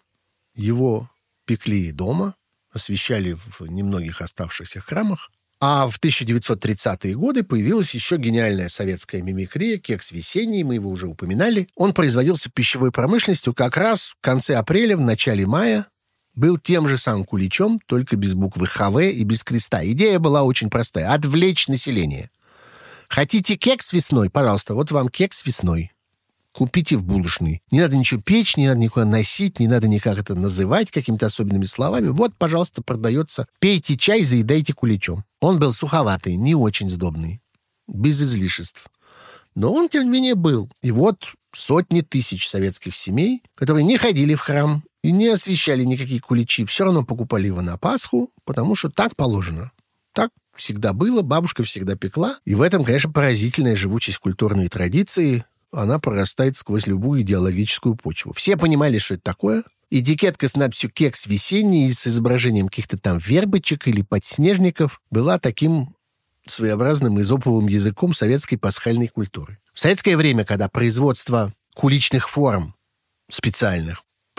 Speaker 1: его пекли дома, освещали в немногих оставшихся храмах. А в 1930-е годы появилась еще гениальная советская мимикрия, кекс весенний, мы его уже упоминали. Он производился пищевой промышленностью как раз в конце апреля, в начале мая. Был тем же самым куличом, только без буквы ХВ и без креста. Идея была очень простая — отвлечь население. Хотите кекс весной? Пожалуйста, вот вам кекс весной. Купите в булочной. Не надо ничего печь, не надо никуда носить, не надо никак это называть какими-то особенными словами. Вот, пожалуйста, продается. Пейте чай, заедайте куличом. Он был суховатый, не очень сдобный, без излишеств. Но он, тем не менее, был. И вот сотни тысяч советских семей, которые не ходили в храм и не освещали никакие куличи, все равно покупали его на Пасху, потому что так положено. Так всегда было, бабушка всегда пекла. И в этом, конечно, поразительная живучесть культурной традиции. Она прорастает сквозь любую идеологическую почву. Все понимали, что это такое. Этикетка с надписью «Кекс весенний» с изображением каких-то там вербочек или подснежников была таким своеобразным эзоповым языком советской пасхальной культуры. В советское время, когда производство куличных форм специальных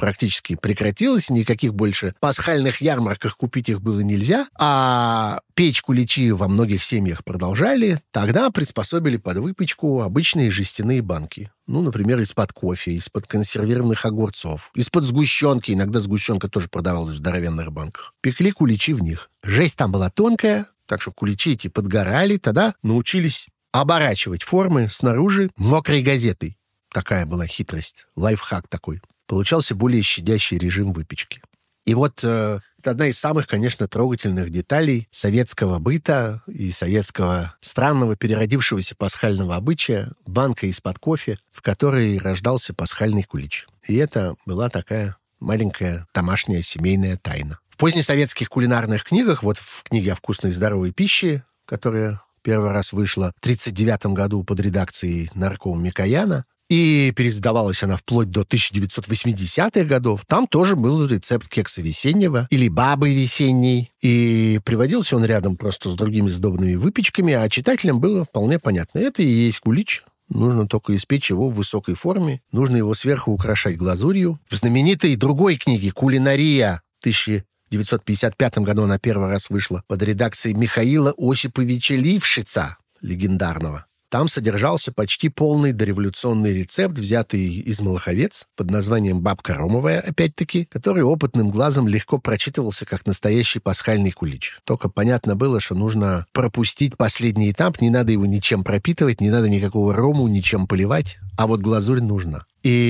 Speaker 1: практически прекратилось, никаких больше пасхальных ярмарках купить их было нельзя, а печь куличи во многих семьях продолжали, тогда приспособили под выпечку обычные жестяные банки. Ну, например, из-под кофе, из-под консервированных огурцов, из-под сгущенки. Иногда сгущенка тоже продавалась в здоровенных банках. Пекли куличи в них. Жесть там была тонкая, так что куличи эти подгорали. Тогда научились оборачивать формы снаружи мокрой газетой. Такая была хитрость, лайфхак такой. Получался более щадящий режим выпечки. И вот это одна из самых, конечно, трогательных деталей советского быта и советского странного переродившегося пасхального обычая — банка из-под кофе, в которой рождался пасхальный кулич. И это была такая маленькая домашняя семейная тайна. В позднесоветских кулинарных книгах, вот в книге о вкусной и здоровой пище, которая первый раз вышла в 1939 году под редакцией наркома Микояна, и пересдавалась она вплоть до 1980-х годов. Там тоже был рецепт кекса весеннего или бабы весенней. И приводился он рядом просто с другими сдобными выпечками, а читателям было вполне понятно. Это и есть кулич. Нужно только испечь его в высокой форме. Нужно его сверху украшать глазурью. В знаменитой другой книге «Кулинария» 1955 году она первый раз вышла под редакцией Михаила Осиповича Лившица, легендарного. Там содержался почти полный дореволюционный рецепт, взятый из Молоховец, под названием «Бабка Ромовая», опять-таки, который опытным глазом легко прочитывался как настоящий пасхальный кулич. Только понятно было, что нужно пропустить последний этап, не надо его ничем пропитывать, не надо никакого рому ничем поливать, а вот глазурь нужна.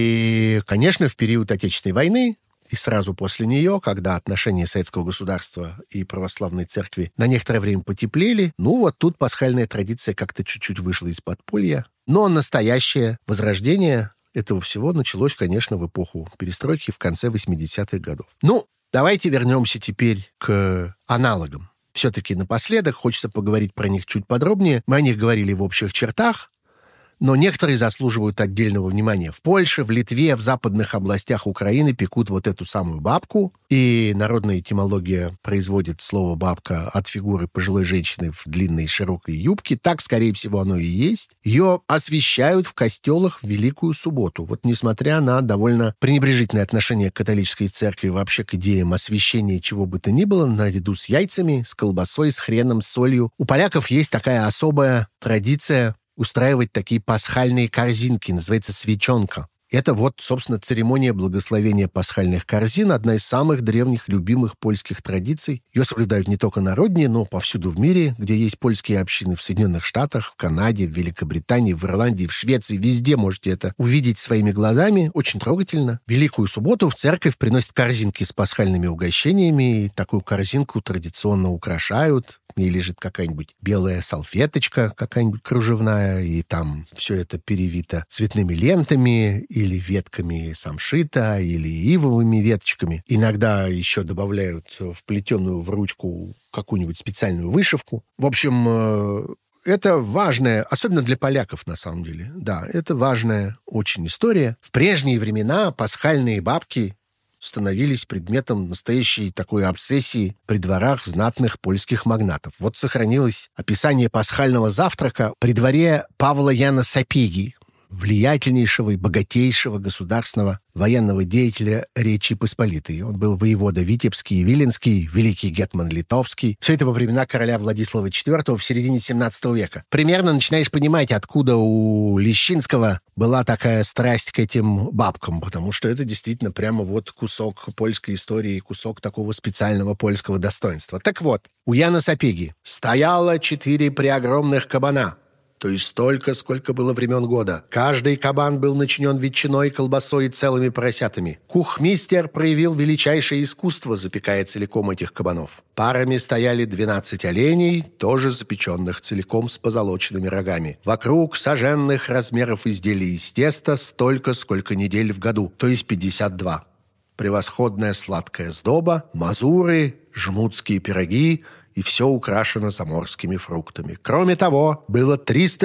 Speaker 1: И, конечно, в период Отечественной войны и сразу после нее, когда отношения советского государства и православной церкви на некоторое время потеплели, ну вот тут пасхальная традиция как-то чуть-чуть вышла из подполья. Но настоящее возрождение этого всего началось, конечно, в эпоху перестройки в конце 80-х годов. Ну, давайте вернемся теперь к аналогам. Все-таки напоследок хочется поговорить про них чуть подробнее. Мы о них говорили в общих чертах, но некоторые заслуживают отдельного внимания. В Польше, в Литве, в западных областях Украины пекут вот эту самую бабку. И народная этимология производит слово «бабка» от фигуры пожилой женщины в длинной широкой юбке. Так, скорее всего, оно и есть. Ее освящают в костелах в Великую Субботу. Вот несмотря на довольно пренебрежительное отношение к католической церкви, вообще к идеям освящения чего бы то ни было, наряду с яйцами, с колбасой, с хреном, с солью, у поляков есть такая особая традиция устраивать такие пасхальные корзинки, называется свечонка. Это вот, собственно, церемония благословения пасхальных корзин, одна из самых древних, любимых польских традиций. Ее соблюдают не только на родине, но повсюду в мире, где есть польские общины, в Соединенных Штатах, в Канаде, в Великобритании, в Ирландии, в Швеции. Везде можете это увидеть своими глазами. Очень трогательно. В Великую Субботу в церковь приносят корзинки с пасхальными угощениями, и такую корзинку традиционно украшают. В ней лежит какая-нибудь белая салфеточка, какая-нибудь кружевная, и там все это перевито цветными лентами или ветками самшита, или ивовыми веточками. Иногда еще добавляют вплетенную в ручку какую-нибудь специальную вышивку. В общем, это важная, особенно для поляков, на самом деле. Да, это важная очень история. В прежние времена пасхальные бабки становились предметом настоящей такой обсессии при дворах знатных польских магнатов. Вот сохранилось описание пасхального завтрака при дворе Павла Яна Сапеги, влиятельнейшего и богатейшего государственного военного деятеля Речи Посполитой. Он был воевода Витебский, Виленский, великий гетман Литовский. Все это во времена короля Владислава IV в середине 17 века. Примерно начинаешь понимать, откуда у Лещинского была такая страсть к этим бабкам, потому что это действительно прямо вот кусок польской истории, кусок такого специального польского достоинства. Так вот, у Яна Сапеги стояло 4 преогромных кабана, то есть столько, сколько было времен года. Каждый кабан был начинен ветчиной, колбасой и целыми поросятами. Кухмистер проявил величайшее искусство, запекая целиком этих кабанов. Парами стояли 12 оленей, тоже запеченных целиком с позолоченными рогами. Вокруг саженных размеров изделий из теста столько, сколько недель в году, то есть 52. Превосходная сладкая сдоба, мазуры, жмутские пироги, и все украшено заморскими фруктами. Кроме того, было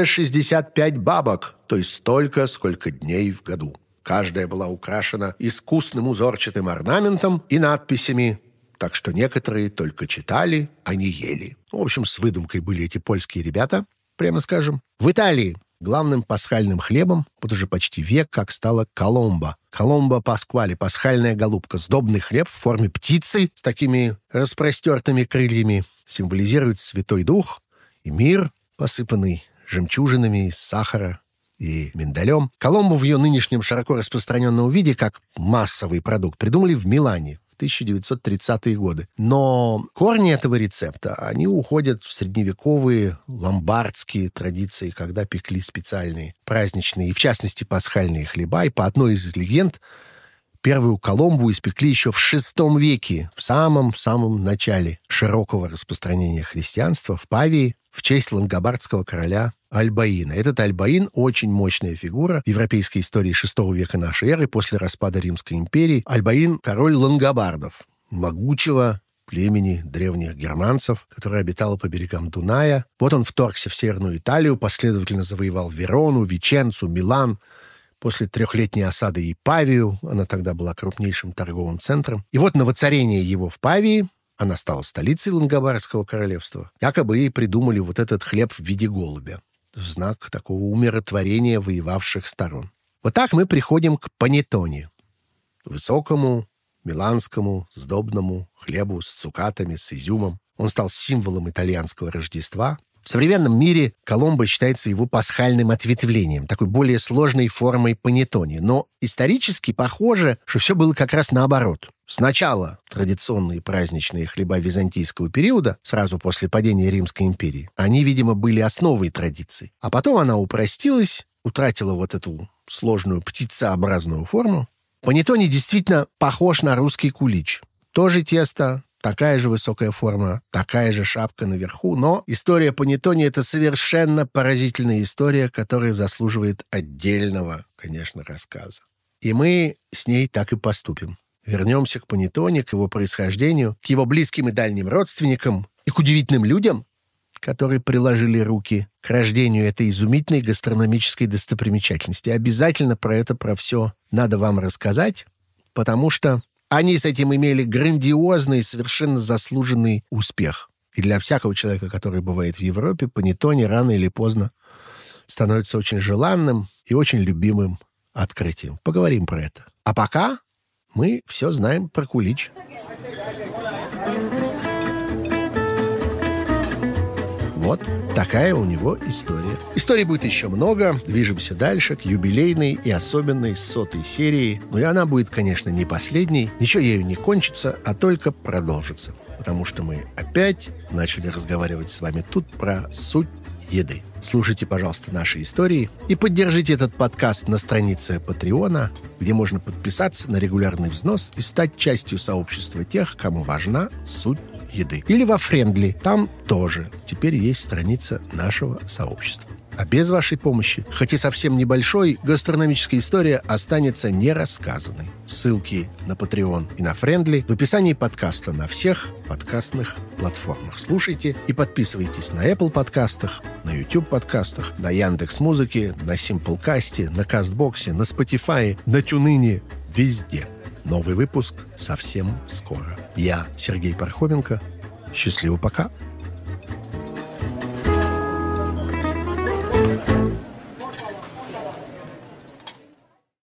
Speaker 1: 365 бабок, то есть столько, сколько дней в году. Каждая была украшена искусным узорчатым орнаментом и надписями, так что некоторые только читали, а не ели. В общем, с выдумкой были эти польские ребята. прямо скажем. В Италии главным пасхальным хлебом вот уже почти век как стала коломбо. Коломбо пасквали, пасхальная голубка. Сдобный хлеб в форме птицы с такими распростертыми крыльями. Символизирует Святой Дух и мир, посыпанный жемчужинами из сахара и миндалем. Коломбо в ее нынешнем широко распространенном виде, как массовый продукт, придумали в Милане в 1930-е годы. Но корни этого рецепта, они уходят в средневековые ломбардские традиции, когда пекли специальные праздничные, и в частности пасхальные хлеба. И по одной из легенд, первую коломбу испекли еще в VI веке, в самом-самом начале широкого распространения христианства в Павии в честь лангобардского короля Альбоина. Этот Альбоин — очень мощная фигура в европейской истории VI века нашей эры, после распада Римской империи. Альбоин — король лангобардов, могучего племени древних германцев, которое обитало по берегам Дуная. Вот он вторгся в Северную Италию, последовательно завоевал Верону, Веченцу, Милан, после 3-летней осады и Павию. Она тогда была крупнейшим торговым центром. И вот на воцарение его в Павии, она стала столицей Лангобардского королевства, якобы и придумали вот этот хлеб в виде голубя, в знак такого умиротворения воевавших сторон. Вот так мы приходим к панеттоне, высокому миланскому сдобному хлебу с цукатами, с изюмом. Он стал символом итальянского Рождества. В современном мире коломбо считается его пасхальным ответвлением, такой более сложной формой панеттоне. Но исторически похоже, что все было как раз наоборот. Сначала традиционные праздничные хлеба византийского периода, сразу после падения Римской империи, они, видимо, были основой традиций. А потом она упростилась, утратила вот эту сложную птицеобразную форму. Панеттоне действительно похож на русский кулич. Тоже тесто, такая же высокая форма, такая же шапка наверху, но история панеттоне — это совершенно поразительная история, которая заслуживает отдельного, конечно, рассказа. И мы с ней так и поступим. Вернемся к панеттоне, к его происхождению, к его близким и дальним родственникам и к удивительным людям, которые приложили руки к рождению этой изумительной гастрономической достопримечательности. Обязательно про все надо вам рассказать, потому что они с этим имели грандиозный, совершенно заслуженный успех. И для всякого человека, который бывает в Европе, панеттоне рано или поздно становится очень желанным и очень любимым открытием. Поговорим про это. А пока мы все знаем про кулич. Вот такая у него история. Историй будет еще много. Движемся дальше к юбилейной и особенной 100-й серии. Но и она будет, конечно, не последней. Ничего ею не кончится, а только продолжится. Потому что мы опять начали разговаривать с вами тут про суть еды. Слушайте, пожалуйста, наши истории и поддержите этот подкаст на странице Патреона, где можно подписаться на регулярный взнос и стать частью сообщества тех, кому важна суть еды. Или во Friendly. Там тоже теперь есть страница нашего сообщества. А без вашей помощи, хоть и совсем небольшой, гастрономическая история останется нерассказанной. Ссылки на Patreon и на Friendly в описании подкаста на всех подкастных платформах. Слушайте и подписывайтесь на Apple подкастах, на YouTube подкастах, на Яндекс.Музыке, на Simplecast, на Кастбоксе, на Spotify, на TuneIn, везде. Новый выпуск совсем скоро. Я Сергей Пархоменко. Счастливо, пока.